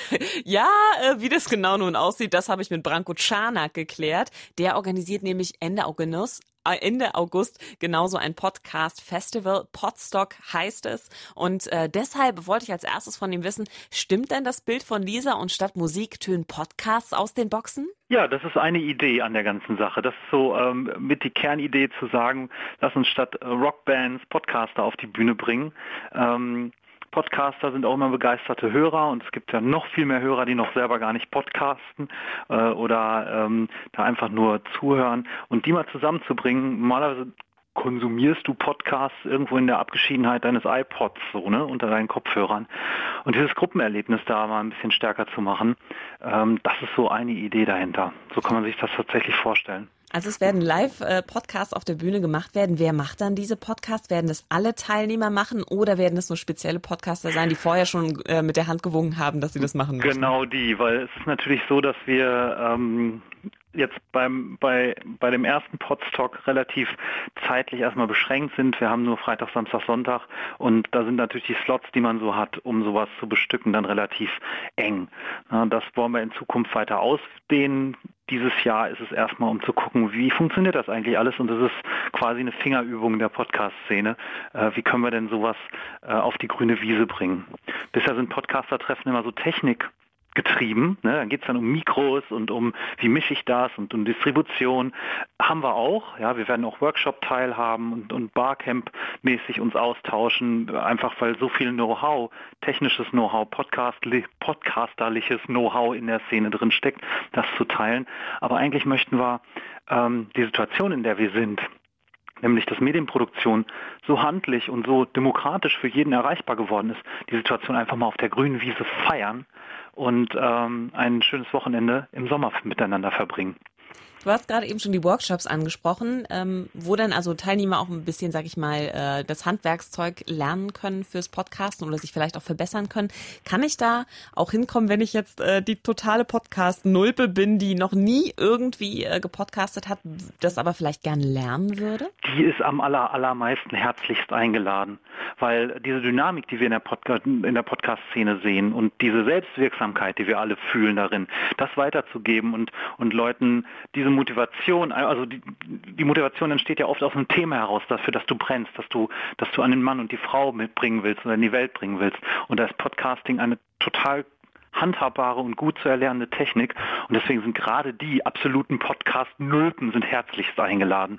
Ja, äh, wie das genau nun aussieht, das habe ich mit Branko Czarnak geklärt. Der organisiert nämlich Ende August, äh, Ende August genauso ein Podcast-Festival. Podstock heißt es. Und äh, deshalb wollte ich als erstes von ihm wissen, stimmt denn das Bild von Lisa und statt Musik tönen Podcasts aus den Boxen? Ja, das ist eine Idee an der ganzen Sache. Das ist so ähm, mit die Kernidee zu sagen, lass uns statt äh, Rockbands Podcaster auf die Bühne bringen. Ähm, Podcaster sind auch immer begeisterte Hörer und es gibt ja noch viel mehr Hörer, die noch selber gar nicht podcasten äh, oder ähm, da einfach nur zuhören und die mal zusammenzubringen. Normalerweise konsumierst du Podcasts irgendwo in der Abgeschiedenheit deines iPods, so, ne, unter deinen Kopfhörern. Und dieses Gruppenerlebnis da mal ein bisschen stärker zu machen, ähm, das ist so eine Idee dahinter. So kann man sich das tatsächlich vorstellen. Also es werden Live-Podcasts auf der Bühne gemacht werden. Wer macht dann diese Podcasts? Werden das alle Teilnehmer machen oder werden das nur spezielle Podcaster sein, die vorher schon äh, mit der Hand gewunken haben, dass sie das machen müssen? Genau die, weil es ist natürlich so, dass wir ähm, jetzt beim bei bei dem ersten Podstock relativ zeitlich erstmal beschränkt sind. Wir haben nur Freitag, Samstag, Sonntag und da sind natürlich die Slots, die man so hat, um sowas zu bestücken, dann relativ eng. Ja, das wollen wir in Zukunft weiter ausdehnen. Dieses Jahr ist es erstmal, um zu gucken, wie funktioniert das eigentlich alles und das ist quasi eine Fingerübung der Podcast-Szene. Äh, wie können wir denn sowas äh, auf die grüne Wiese bringen? Bisher sind Podcaster-Treffen immer so Technik getrieben, ne? Dann geht's dann um Mikros und um, wie mische ich das und um Distribution. Haben wir auch, ja, wir werden auch Workshop teilhaben und, und Barcamp-mäßig uns austauschen, einfach weil so viel Know-how, technisches Know-how, Podcast, podcasterliches Know-how in der Szene drin steckt, das zu teilen. Aber eigentlich möchten wir ähm, die Situation, in der wir sind, nämlich dass Medienproduktion so handlich und so demokratisch für jeden erreichbar geworden ist, die Situation einfach mal auf der grünen Wiese feiern und ähm, ein schönes Wochenende im Sommer miteinander verbringen. Du hast gerade eben schon die Workshops angesprochen, ähm, wo dann also Teilnehmer auch ein bisschen, sag ich mal, äh, das Handwerkszeug lernen können fürs Podcasten oder sich vielleicht auch verbessern können. Kann ich da auch hinkommen, wenn ich jetzt äh, die totale Podcast-Nulpe bin, die noch nie irgendwie äh, gepodcastet hat, das aber vielleicht gern lernen würde? Die ist am aller, allermeisten herzlichst eingeladen, weil diese Dynamik, die wir in der, Podca- in der Podcast-Szene sehen und diese Selbstwirksamkeit, die wir alle fühlen darin, das weiterzugeben und, und Leuten diese Motivation, also die, die Motivation entsteht ja oft aus einem Thema heraus, dafür, dass du brennst, dass du, dass du an den Mann und die Frau mitbringen willst oder in die Welt bringen willst. Und da ist Podcasting eine total handhabbare und gut zu erlernende Technik. Und deswegen sind gerade die absoluten Podcast-Nulpen sind herzlichst eingeladen.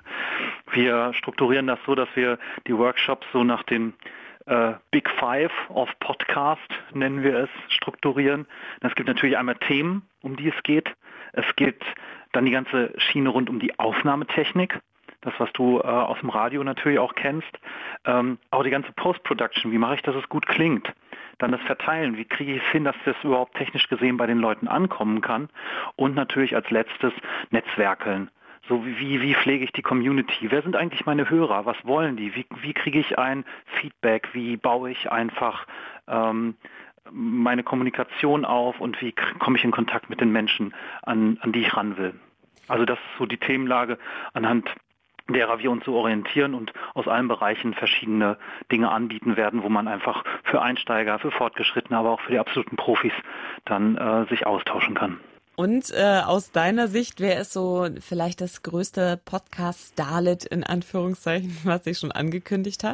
Wir strukturieren das so, dass wir die Workshops so nach dem Uh, Big Five of Podcast, nennen wir es, strukturieren. Es gibt natürlich einmal Themen, um die es geht. Es gibt dann die ganze Schiene rund um die Aufnahmetechnik, das, was du äh, aus dem Radio natürlich auch kennst. Ähm, auch die ganze Post-Production, wie mache ich, dass es gut klingt. Dann das Verteilen, wie kriege ich es hin, dass das überhaupt technisch gesehen bei den Leuten ankommen kann. Und natürlich als letztes Netzwerkeln. So wie, wie pflege ich die Community? Wer sind eigentlich meine Hörer? Was wollen die? Wie, wie kriege ich ein Feedback? Wie baue ich einfach ähm, meine Kommunikation auf und wie komme ich in Kontakt mit den Menschen, an, an die ich ran will? Also das ist so die Themenlage, anhand derer wir uns so orientieren und aus allen Bereichen verschiedene Dinge anbieten werden, wo man einfach für Einsteiger, für Fortgeschrittene, aber auch für die absoluten Profis dann äh, sich austauschen kann. Und äh, aus deiner Sicht, wer ist so vielleicht das größte Podcast-Starlet in Anführungszeichen, was sich schon angekündigt hat?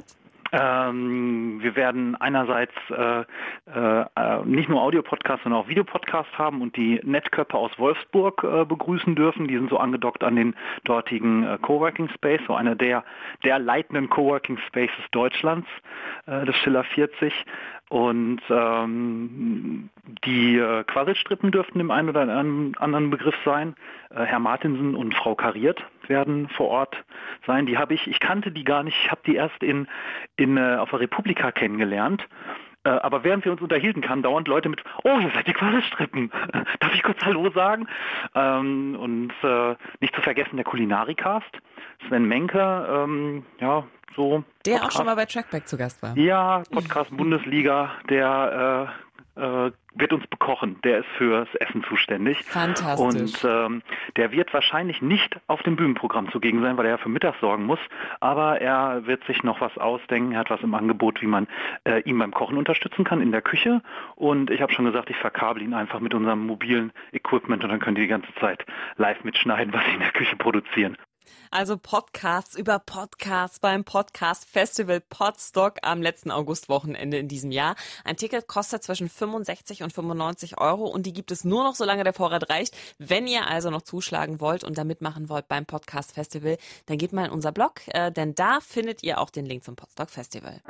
Ähm, wir werden einerseits äh, äh, nicht nur Audio-Podcasts, sondern auch Videopodcasts haben und die Netköpfe aus Wolfsburg äh, begrüßen dürfen. Die sind so angedockt an den dortigen äh, Coworking Space, so einer der, der leitenden Coworking Spaces Deutschlands, äh, des Schiller vierzig. Und ähm, die äh, Quasselstrippen dürften dem einen oder anderen Begriff sein. Äh, Herr Martinsen und Frau Kariert werden vor Ort sein. Die habe ich, ich kannte die gar nicht, ich habe die erst in, in äh, auf der Republika kennengelernt. Äh, aber während wir uns unterhielten, kamen dauernd Leute mit, oh, ihr seid die Quasselstrippen. Darf ich kurz Hallo sagen? Ähm, und äh, nicht zu vergessen der Kulinarikast. Sven Menke, ähm, ja, so. Der Podcast. auch schon mal bei Trackback zu Gast war. Ja, Podcast Bundesliga, der äh, äh, wird uns bekochen. Der ist fürs Essen zuständig. Fantastisch. Und ähm, der wird wahrscheinlich nicht auf dem Bühnenprogramm zugegen sein, weil er ja für Mittag sorgen muss. Aber er wird sich noch was ausdenken. Er hat was im Angebot, wie man äh, ihn beim Kochen unterstützen kann in der Küche. Und ich habe schon gesagt, ich verkabel ihn einfach mit unserem mobilen Equipment und dann könnt ihr die ganze Zeit live mitschneiden, was sie in der Küche produzieren. Also Podcasts über Podcasts beim Podcast Festival Podstock am letzten Augustwochenende in diesem Jahr. Ein Ticket kostet zwischen fünfundsechzig und fünfundneunzig Euro und die gibt es nur noch, solange der Vorrat reicht. Wenn ihr also noch zuschlagen wollt und da mitmachen wollt beim Podcast Festival, dann geht mal in unser Blog, äh, denn da findet ihr auch den Link zum Podstock Festival.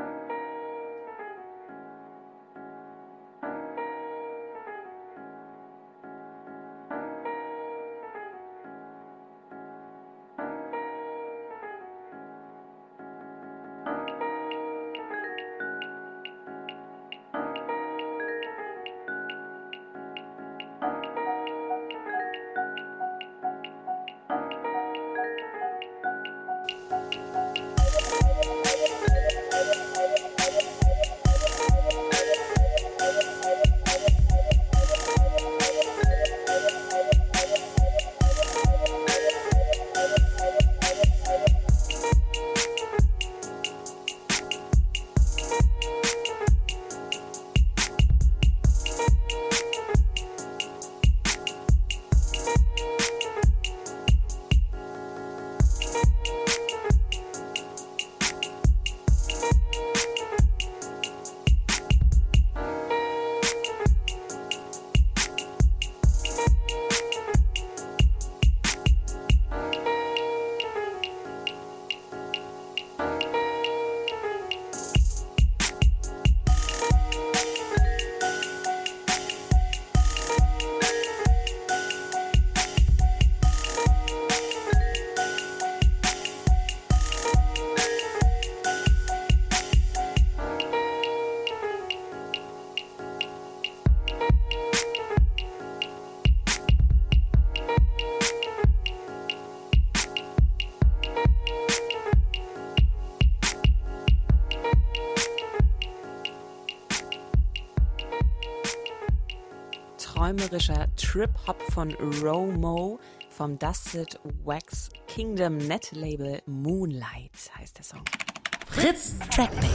Träumerischer Trip-Hop von Romo vom Dusted Wax Kingdom Net Label Moonlight heißt der Song. Fritz Trackback.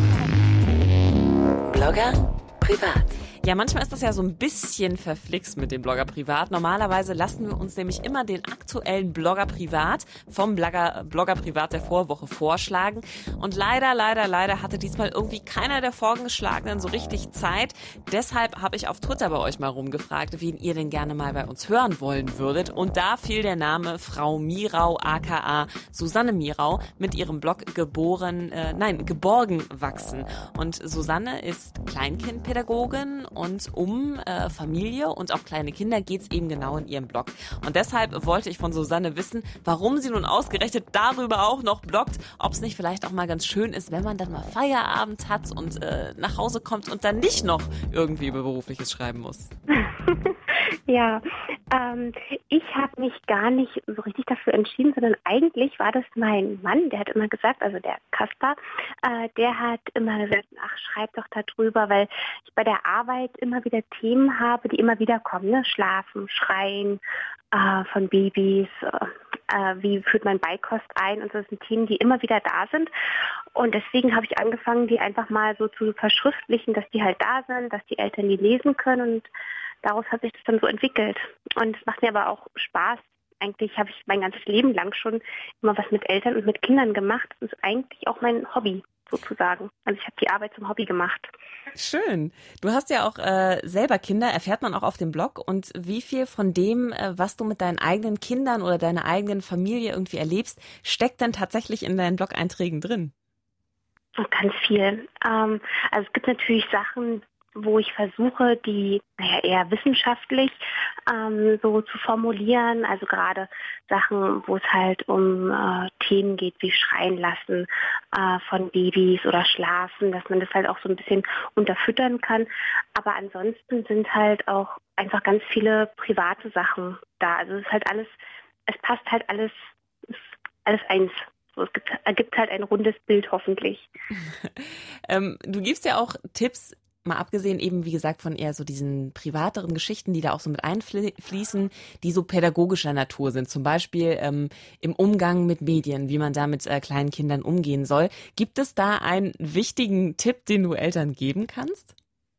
Blogger privat. Ja, manchmal ist das ja so ein bisschen verflixt mit dem Blogger Privat. Normalerweise lassen wir uns nämlich immer den aktuellen Blogger Privat vom Blogger, Blogger Privat der Vorwoche vorschlagen. Und leider, leider, leider hatte diesmal irgendwie keiner der Vorgeschlagenen so richtig Zeit. Deshalb habe ich auf Twitter bei euch mal rumgefragt, wen ihr denn gerne mal bei uns hören wollen würdet. Und da fiel der Name Frau Mirau, aka Susanne Mirau, mit ihrem Blog geboren, äh, nein, geborgen wachsen. Und Susanne ist Kleinkindpädagogin und um äh, Familie und auch kleine Kinder geht's eben genau in ihrem Blog. Und deshalb wollte ich von Susanne wissen, warum sie nun ausgerechnet darüber auch noch bloggt, ob es nicht vielleicht auch mal ganz schön ist, wenn man dann mal Feierabend hat und äh, nach Hause kommt und dann nicht noch irgendwie über Berufliches schreiben muss. Ja, ähm, ich habe mich gar nicht so richtig dafür entschieden, sondern eigentlich war das mein Mann, der hat immer gesagt, also der Kaspar, äh, der hat immer gesagt, ach, schreib doch da drüber, weil ich bei der Arbeit immer wieder Themen habe, die immer wieder kommen, ne? Schlafen, Schreien äh, von Babys, äh, wie führt man Beikost ein und so, das sind Themen, die immer wieder da sind. Und deswegen habe ich angefangen, die einfach mal so zu verschriftlichen, dass die halt da sind, dass die Eltern die lesen können, und daraus hat sich das dann so entwickelt. Und es macht mir aber auch Spaß. Eigentlich habe ich mein ganzes Leben lang schon immer was mit Eltern und mit Kindern gemacht. Das ist eigentlich auch mein Hobby. sozusagen. Also ich habe die Arbeit zum Hobby gemacht. Schön. Du hast ja auch äh, selber Kinder, erfährt man auch auf dem Blog. Und wie viel von dem, äh, was du mit deinen eigenen Kindern oder deiner eigenen Familie irgendwie erlebst, steckt denn tatsächlich in deinen Blog-Einträgen drin? Ganz viel. Ähm, also es gibt natürlich Sachen, wo ich versuche, die naja, eher wissenschaftlich ähm, so zu formulieren. Also gerade Sachen, wo es halt um äh, Themen geht wie Schreien lassen äh, von Babys oder Schlafen, dass man das halt auch so ein bisschen unterfüttern kann. Aber ansonsten sind halt auch einfach ganz viele private Sachen da. Also es ist halt alles, es passt halt alles, ist alles eins. So, es gibt, ergibt halt ein rundes Bild hoffentlich. ähm, du gibst ja auch Tipps, mal abgesehen eben, wie gesagt, von eher so diesen privateren Geschichten, die da auch so mit einfließen, die so pädagogischer Natur sind. Zum Beispiel ähm, im Umgang mit Medien, wie man da mit äh, kleinen Kindern umgehen soll. Gibt es da einen wichtigen Tipp, den du Eltern geben kannst?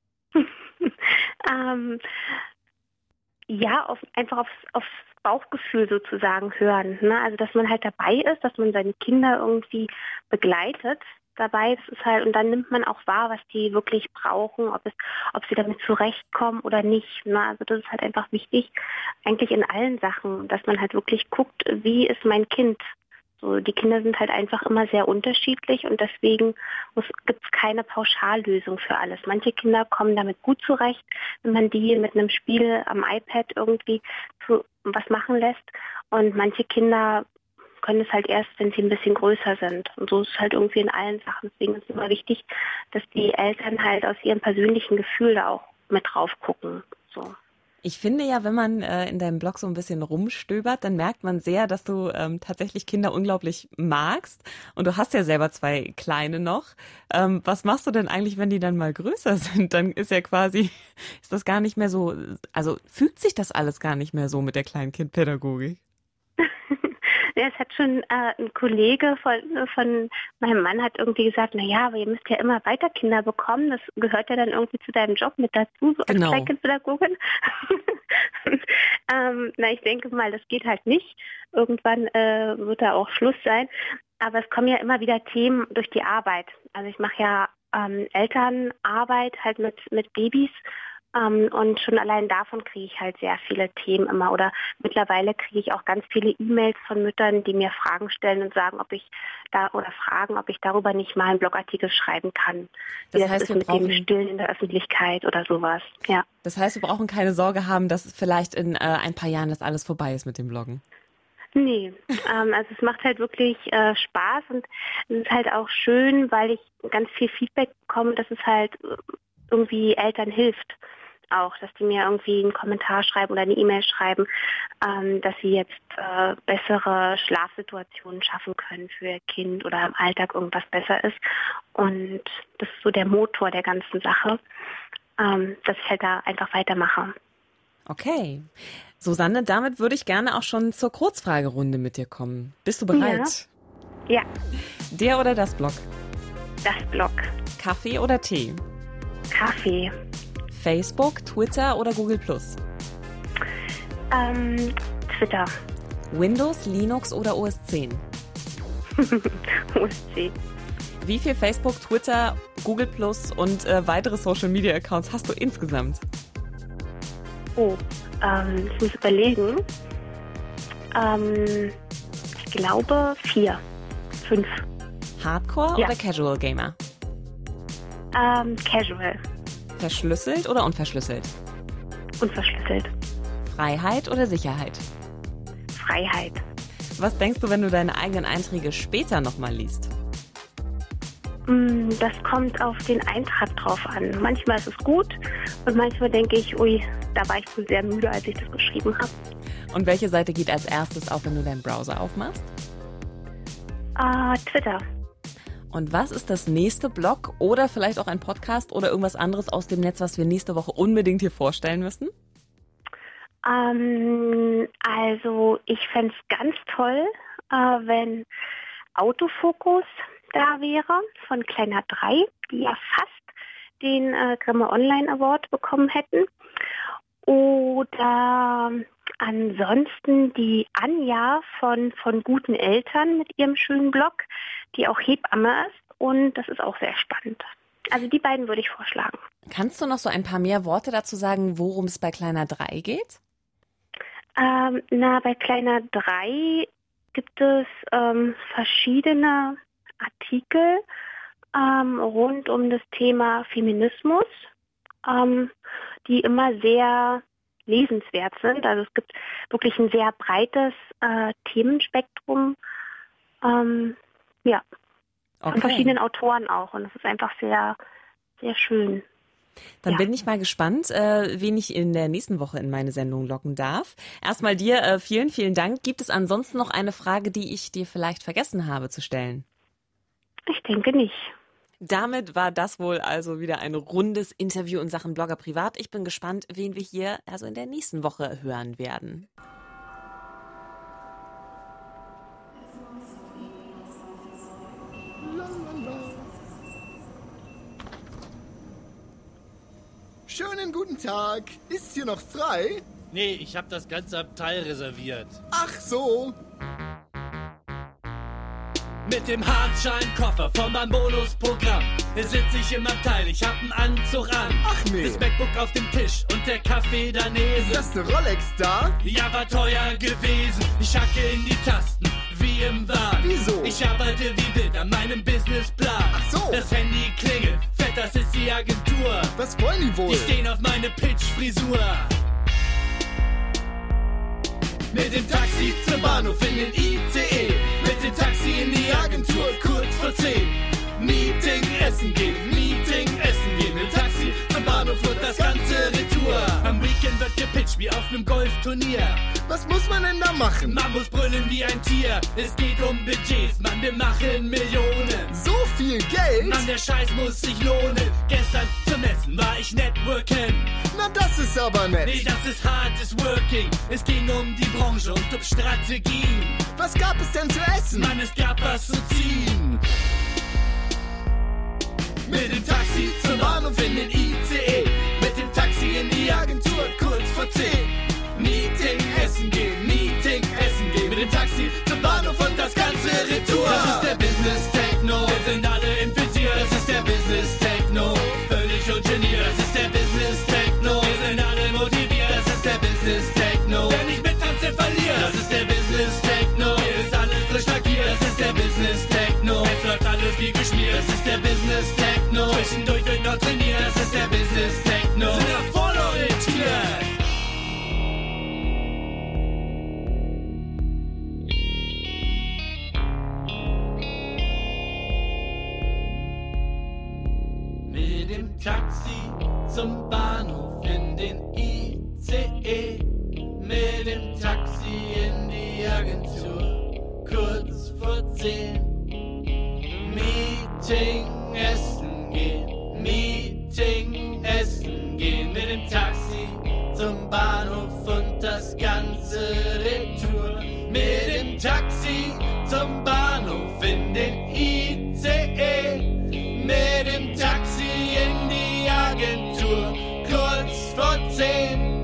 ähm, ja, auf, einfach aufs, aufs Bauchgefühl sozusagen hören. Ne? Also, dass man halt dabei ist, dass man seine Kinder irgendwie begleitet dabei. Das ist halt, und dann nimmt man auch wahr, was die wirklich brauchen, ob es, ob sie damit zurechtkommen oder nicht. Ne? Also das ist halt einfach wichtig, eigentlich in allen Sachen, dass man halt wirklich guckt, wie ist mein Kind. So, die Kinder sind halt einfach immer sehr unterschiedlich und deswegen gibt es keine Pauschallösung für alles. Manche Kinder kommen damit gut zurecht, wenn man die mit einem Spiel am iPad irgendwie zu, was machen lässt. Und manche Kinder können es halt erst, wenn sie ein bisschen größer sind. Und so ist es halt irgendwie in allen Sachen. Deswegen ist es immer wichtig, dass die Eltern halt aus ihrem persönlichen Gefühl da auch mit drauf gucken. So. Ich finde ja, wenn man äh, in deinem Blog so ein bisschen rumstöbert, dann merkt man sehr, dass du ähm, tatsächlich Kinder unglaublich magst. Und du hast ja selber zwei Kleine noch. Ähm, was machst du denn eigentlich, wenn die dann mal größer sind? Dann ist ja quasi, ist das gar nicht mehr so, also fügt sich das alles gar nicht mehr so mit der Kleinkindpädagogik? Ja, es hat schon äh, ein Kollege von, von meinem Mann hat irgendwie gesagt, na ja, aber ihr müsst ja immer weiter Kinder bekommen. Das gehört ja dann irgendwie zu deinem Job mit dazu, so als Genau. Kleinkindpädagogin. ähm, na, ich denke mal, das geht halt nicht. Irgendwann äh, wird da auch Schluss sein. Aber es kommen ja immer wieder Themen durch die Arbeit. Also ich mache ja ähm, Elternarbeit halt mit, mit Babys. Um, und schon allein davon kriege ich halt sehr viele Themen immer. Oder mittlerweile kriege ich auch ganz viele E-Mails von Müttern, die mir Fragen stellen und sagen, ob ich da oder fragen, ob ich darüber nicht mal einen Blogartikel schreiben kann. Das Wie das heißt, ist wir mit brauchen dem Stillen in der Öffentlichkeit oder sowas. Ja. Das heißt, wir brauchen keine Sorge haben, dass vielleicht in äh, ein paar Jahren das alles vorbei ist mit dem Bloggen. Nee, ähm, also es macht halt wirklich äh, Spaß und es ist halt auch schön, weil ich ganz viel Feedback bekomme, dass es halt irgendwie Eltern hilft. Auch, dass die mir irgendwie einen Kommentar schreiben oder eine E-Mail schreiben, ähm, dass sie jetzt äh, bessere Schlafsituationen schaffen können für ihr Kind oder im Alltag irgendwas besser ist. Und das ist so der Motor der ganzen Sache, ähm, dass ich halt da einfach weitermache. Okay. Susanne, damit würde ich gerne auch schon zur Kurzfragerunde mit dir kommen. Bist du bereit? Ja. Ja. Der oder das Blog? Das Blog. Kaffee oder Tee? Kaffee. Facebook, Twitter oder Google Plus? Ähm, Twitter. Windows, Linux oder O S zehn? O S zehn. Wie viel Facebook, Twitter, Google Plus und äh, weitere Social Media Accounts hast du insgesamt? Oh, ähm, ich muss überlegen. Ähm, ich glaube vier, fünf. Hardcore Ja. oder Casual Gamer? Ähm, Casual. Verschlüsselt oder unverschlüsselt? Unverschlüsselt. Freiheit oder Sicherheit? Freiheit. Was denkst du, wenn du deine eigenen Einträge später nochmal liest? Mm, Das kommt auf den Eintrag drauf an. Manchmal ist es gut und manchmal denke ich, ui, da war ich wohl sehr müde, als ich das geschrieben habe. Und welche Seite geht als erstes auf, wenn du deinen Browser aufmachst? Ah, Twitter. Und was ist das nächste Blog oder vielleicht auch ein Podcast oder irgendwas anderes aus dem Netz, was wir nächste Woche unbedingt hier vorstellen müssen? Ähm, also ich fände es ganz toll, äh, wenn Autofokus da wäre von Kleiner drei, die ja fast den äh, Grimme Online Award bekommen hätten. Oder ansonsten die Anja von, von Guten Eltern mit ihrem schönen Blog, die auch Hebamme ist und das ist auch sehr spannend. Also die beiden würde ich vorschlagen. Kannst du noch so ein paar mehr Worte dazu sagen, worum es bei Kleiner drei geht? Ähm, na, bei Kleiner drei gibt es ähm, verschiedene Artikel ähm, rund um das Thema Feminismus, ähm, die immer sehr lesenswert sind. Also es gibt wirklich ein sehr breites äh, Themenspektrum, ähm, ja, Okay. von verschiedenen Autoren auch. Und es ist einfach sehr, sehr schön. Dann Ja. bin ich mal gespannt, äh, wen ich in der nächsten Woche in meine Sendung locken darf. Erstmal dir äh, vielen, vielen Dank. Gibt es ansonsten noch eine Frage, die ich dir vielleicht vergessen habe zu stellen? Ich denke nicht. Damit war das wohl also wieder ein rundes Interview in Sachen Blogger privat. Ich bin gespannt, wen wir hier also in der nächsten Woche hören werden. Schönen guten Tag. Ist hier noch frei? Nee, ich habe das ganze Abteil reserviert. Ach so. Mit dem Hardschein-Koffer von meinem Bonusprogramm sitze ich im Abteil, ich hab einen Anzug an. Ach nee. Das MacBook auf dem Tisch und der Kaffee daneben. Ist das eine Rolex da? Ja, war teuer gewesen. Ich hacke in die Tasten, wie im Wahn. Wieso? Ich arbeite wie wild an meinem Businessplan. Ach so. Das Handy klingelt, fett, das ist die Agentur. Was wollen die wohl? Die stehen auf meine Pitch-Frisur. Mit dem Taxi zum Bahnhof in den I C E. Mit dem Taxi in die Agentur, kurz vor zehn. Meeting, essen gehen, Meeting, essen gehen. Mit dem Taxi zum Bahnhof und das ganze Retour. Am Weekend wird gepitcht wie auf einem Golfturnier. Was muss man denn da machen? Man muss brüllen wie ein Tier. Es geht um Budgets, Mann, wir machen Millionen. So viel Geld? Mann, der Scheiß muss sich lohnen. Gestern zum Essen war ich networken. Na, das ist aber nett. Nee, das ist hartes Working. Es ging um die Branche und um Strategien. Was gab es denn zu essen? Mann, es gab was zu ziehen. Mit dem Taxi zum Bahnhof in den I C E. Mit dem Taxi in die Agentur, kurz vor zehn. Meeting, essen gehen, Meeting, essen gehen. Mit dem Taxi zum Bahnhof und das ganze Retour. Das ist der Business Techno, wir sind alle infiziert. Das ist der Business Techno, völlig ungeniert. Das ist der Business Techno, wir sind alle motiviert. Das ist der Business Techno, wer nicht mittanzt, der verliert. Das ist der Business Techno, hier ist alles frisch lackiert. Das ist der Business Techno, es läuft alles wie geschmiert. Das ist der Business Techno, zwischendurch wird noch trainiert. Das ist der Business Techno, sind ja voll orientiert. Mit dem Taxi zum Bahnhof in den I C E. Mit dem Taxi in die Agentur, kurz vor zehn. Meeting, essen gehen, Meeting, essen gehen. Mit dem Taxi zum Bahnhof und das ganze Retour. Mit dem Taxi zum Bahnhof in den I C E. Mit dem Taxi in die Agentur, kurz vor zehn.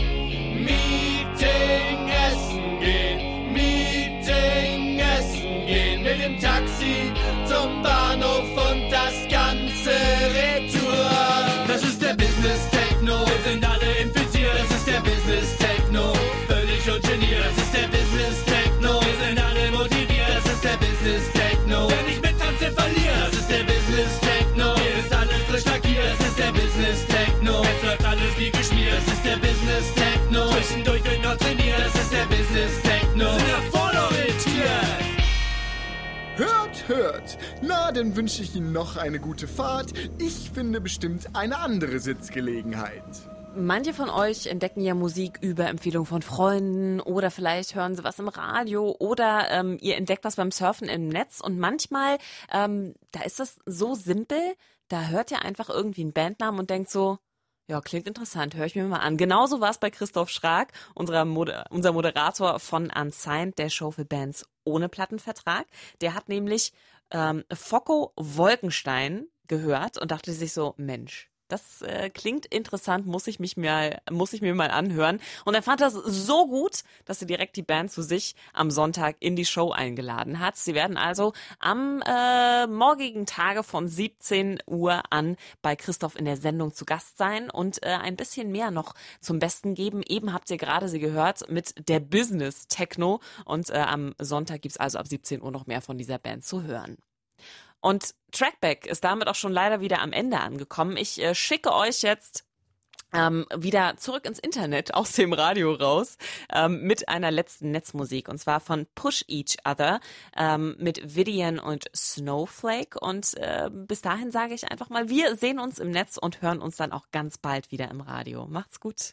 Meeting, essen gehen, Meeting, essen gehen. Mit dem Taxi zum Bahnhof und das ganze Retour. Das ist der Business Techno, wir sind alle infiziert. Das ist der Business Techno, völlig ungeniert. Das ist der Business Techno, wir sind alle motiviert. Das ist der Business Techno, wer nicht mittanzt, der verliert. Das ist der Business Techno, hier ist alles frisch lackiert. Das ist der Business Techno, es läuft alles wie geschmiert. Das ist der Business Techno, zwischendurch wird noch trainiert. Das ist der Business Techno, sind ja voll orientiert. Hört, hört. Na, dann wünsche ich Ihnen noch eine gute Fahrt. Ich finde bestimmt eine andere Sitzgelegenheit. Manche von euch entdecken ja Musik über Empfehlung von Freunden oder vielleicht hören sie was im Radio oder ähm, ihr entdeckt was beim Surfen im Netz und manchmal, ähm, da ist das so simpel, da hört ihr einfach irgendwie einen Bandnamen und denkt so, ja, klingt interessant, höre ich mir mal an. Genauso war es bei Christoph Schrag, unserer Moder- unser Moderator von Unsigned, der Show für Bands ohne Plattenvertrag. Der hat nämlich ähm, Focko Wolkenstein gehört und dachte sich so, Mensch, Das äh, klingt interessant, muss ich mich mal, muss ich mir mal anhören. Und er fand das so gut, dass er direkt die Band zu sich am Sonntag in die Show eingeladen hat. Sie werden also am äh, morgigen Tage von siebzehn Uhr an bei Christoph in der Sendung zu Gast sein und äh, ein bisschen mehr noch zum Besten geben. Eben habt ihr gerade sie gehört mit der Business Techno und äh, am Sonntag gibt's also ab siebzehn Uhr noch mehr von dieser Band zu hören. Und Trackback ist damit auch schon leider wieder am Ende angekommen. Ich äh, schicke euch jetzt ähm, wieder zurück ins Internet aus dem Radio raus ähm, mit einer letzten Netzmusik und zwar von Push Each Other ähm, mit Vidian und Snowflake. Und äh, bis dahin sage ich einfach mal, wir sehen uns im Netz und hören uns dann auch ganz bald wieder im Radio. Macht's gut.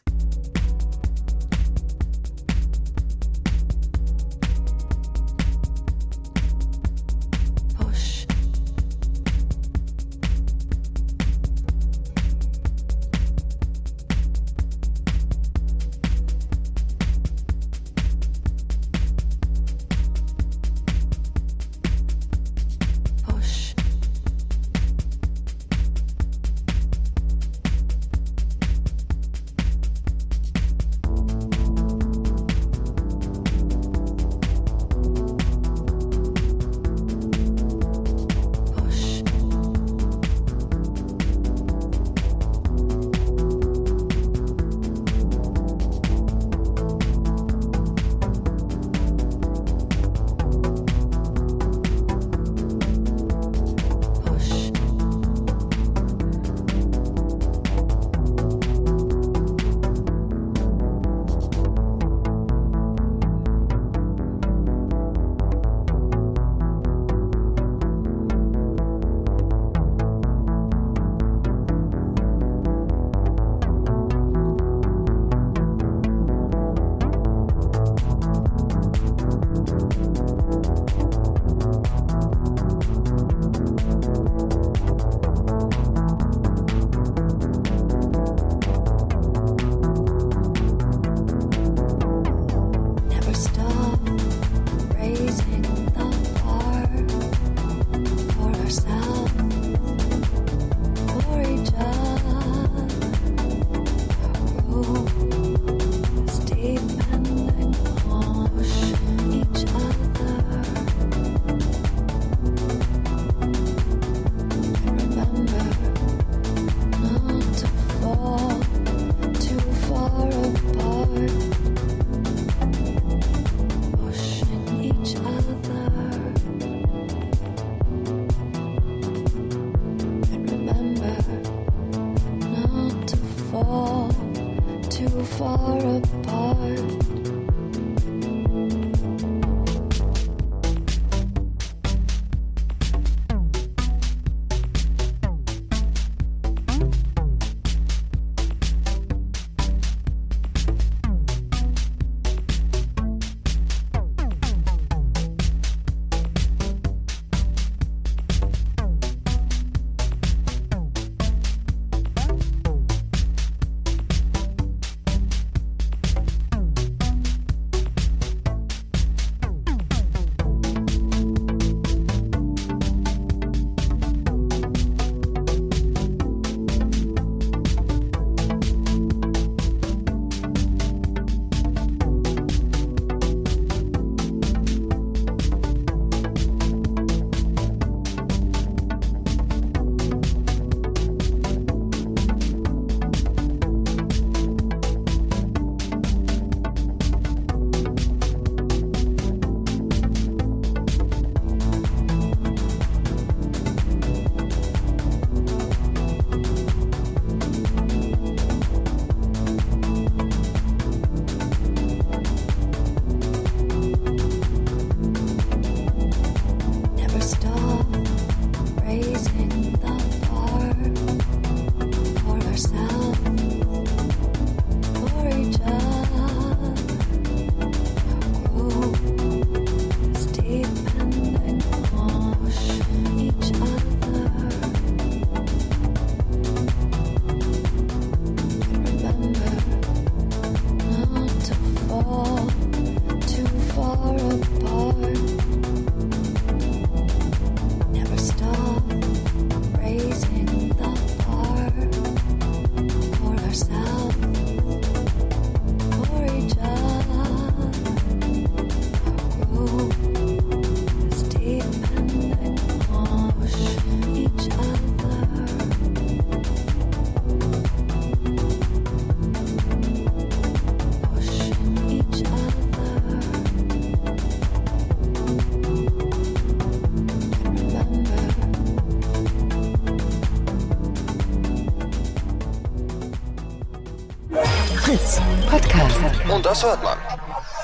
Fritz Podcast. Und das hört man.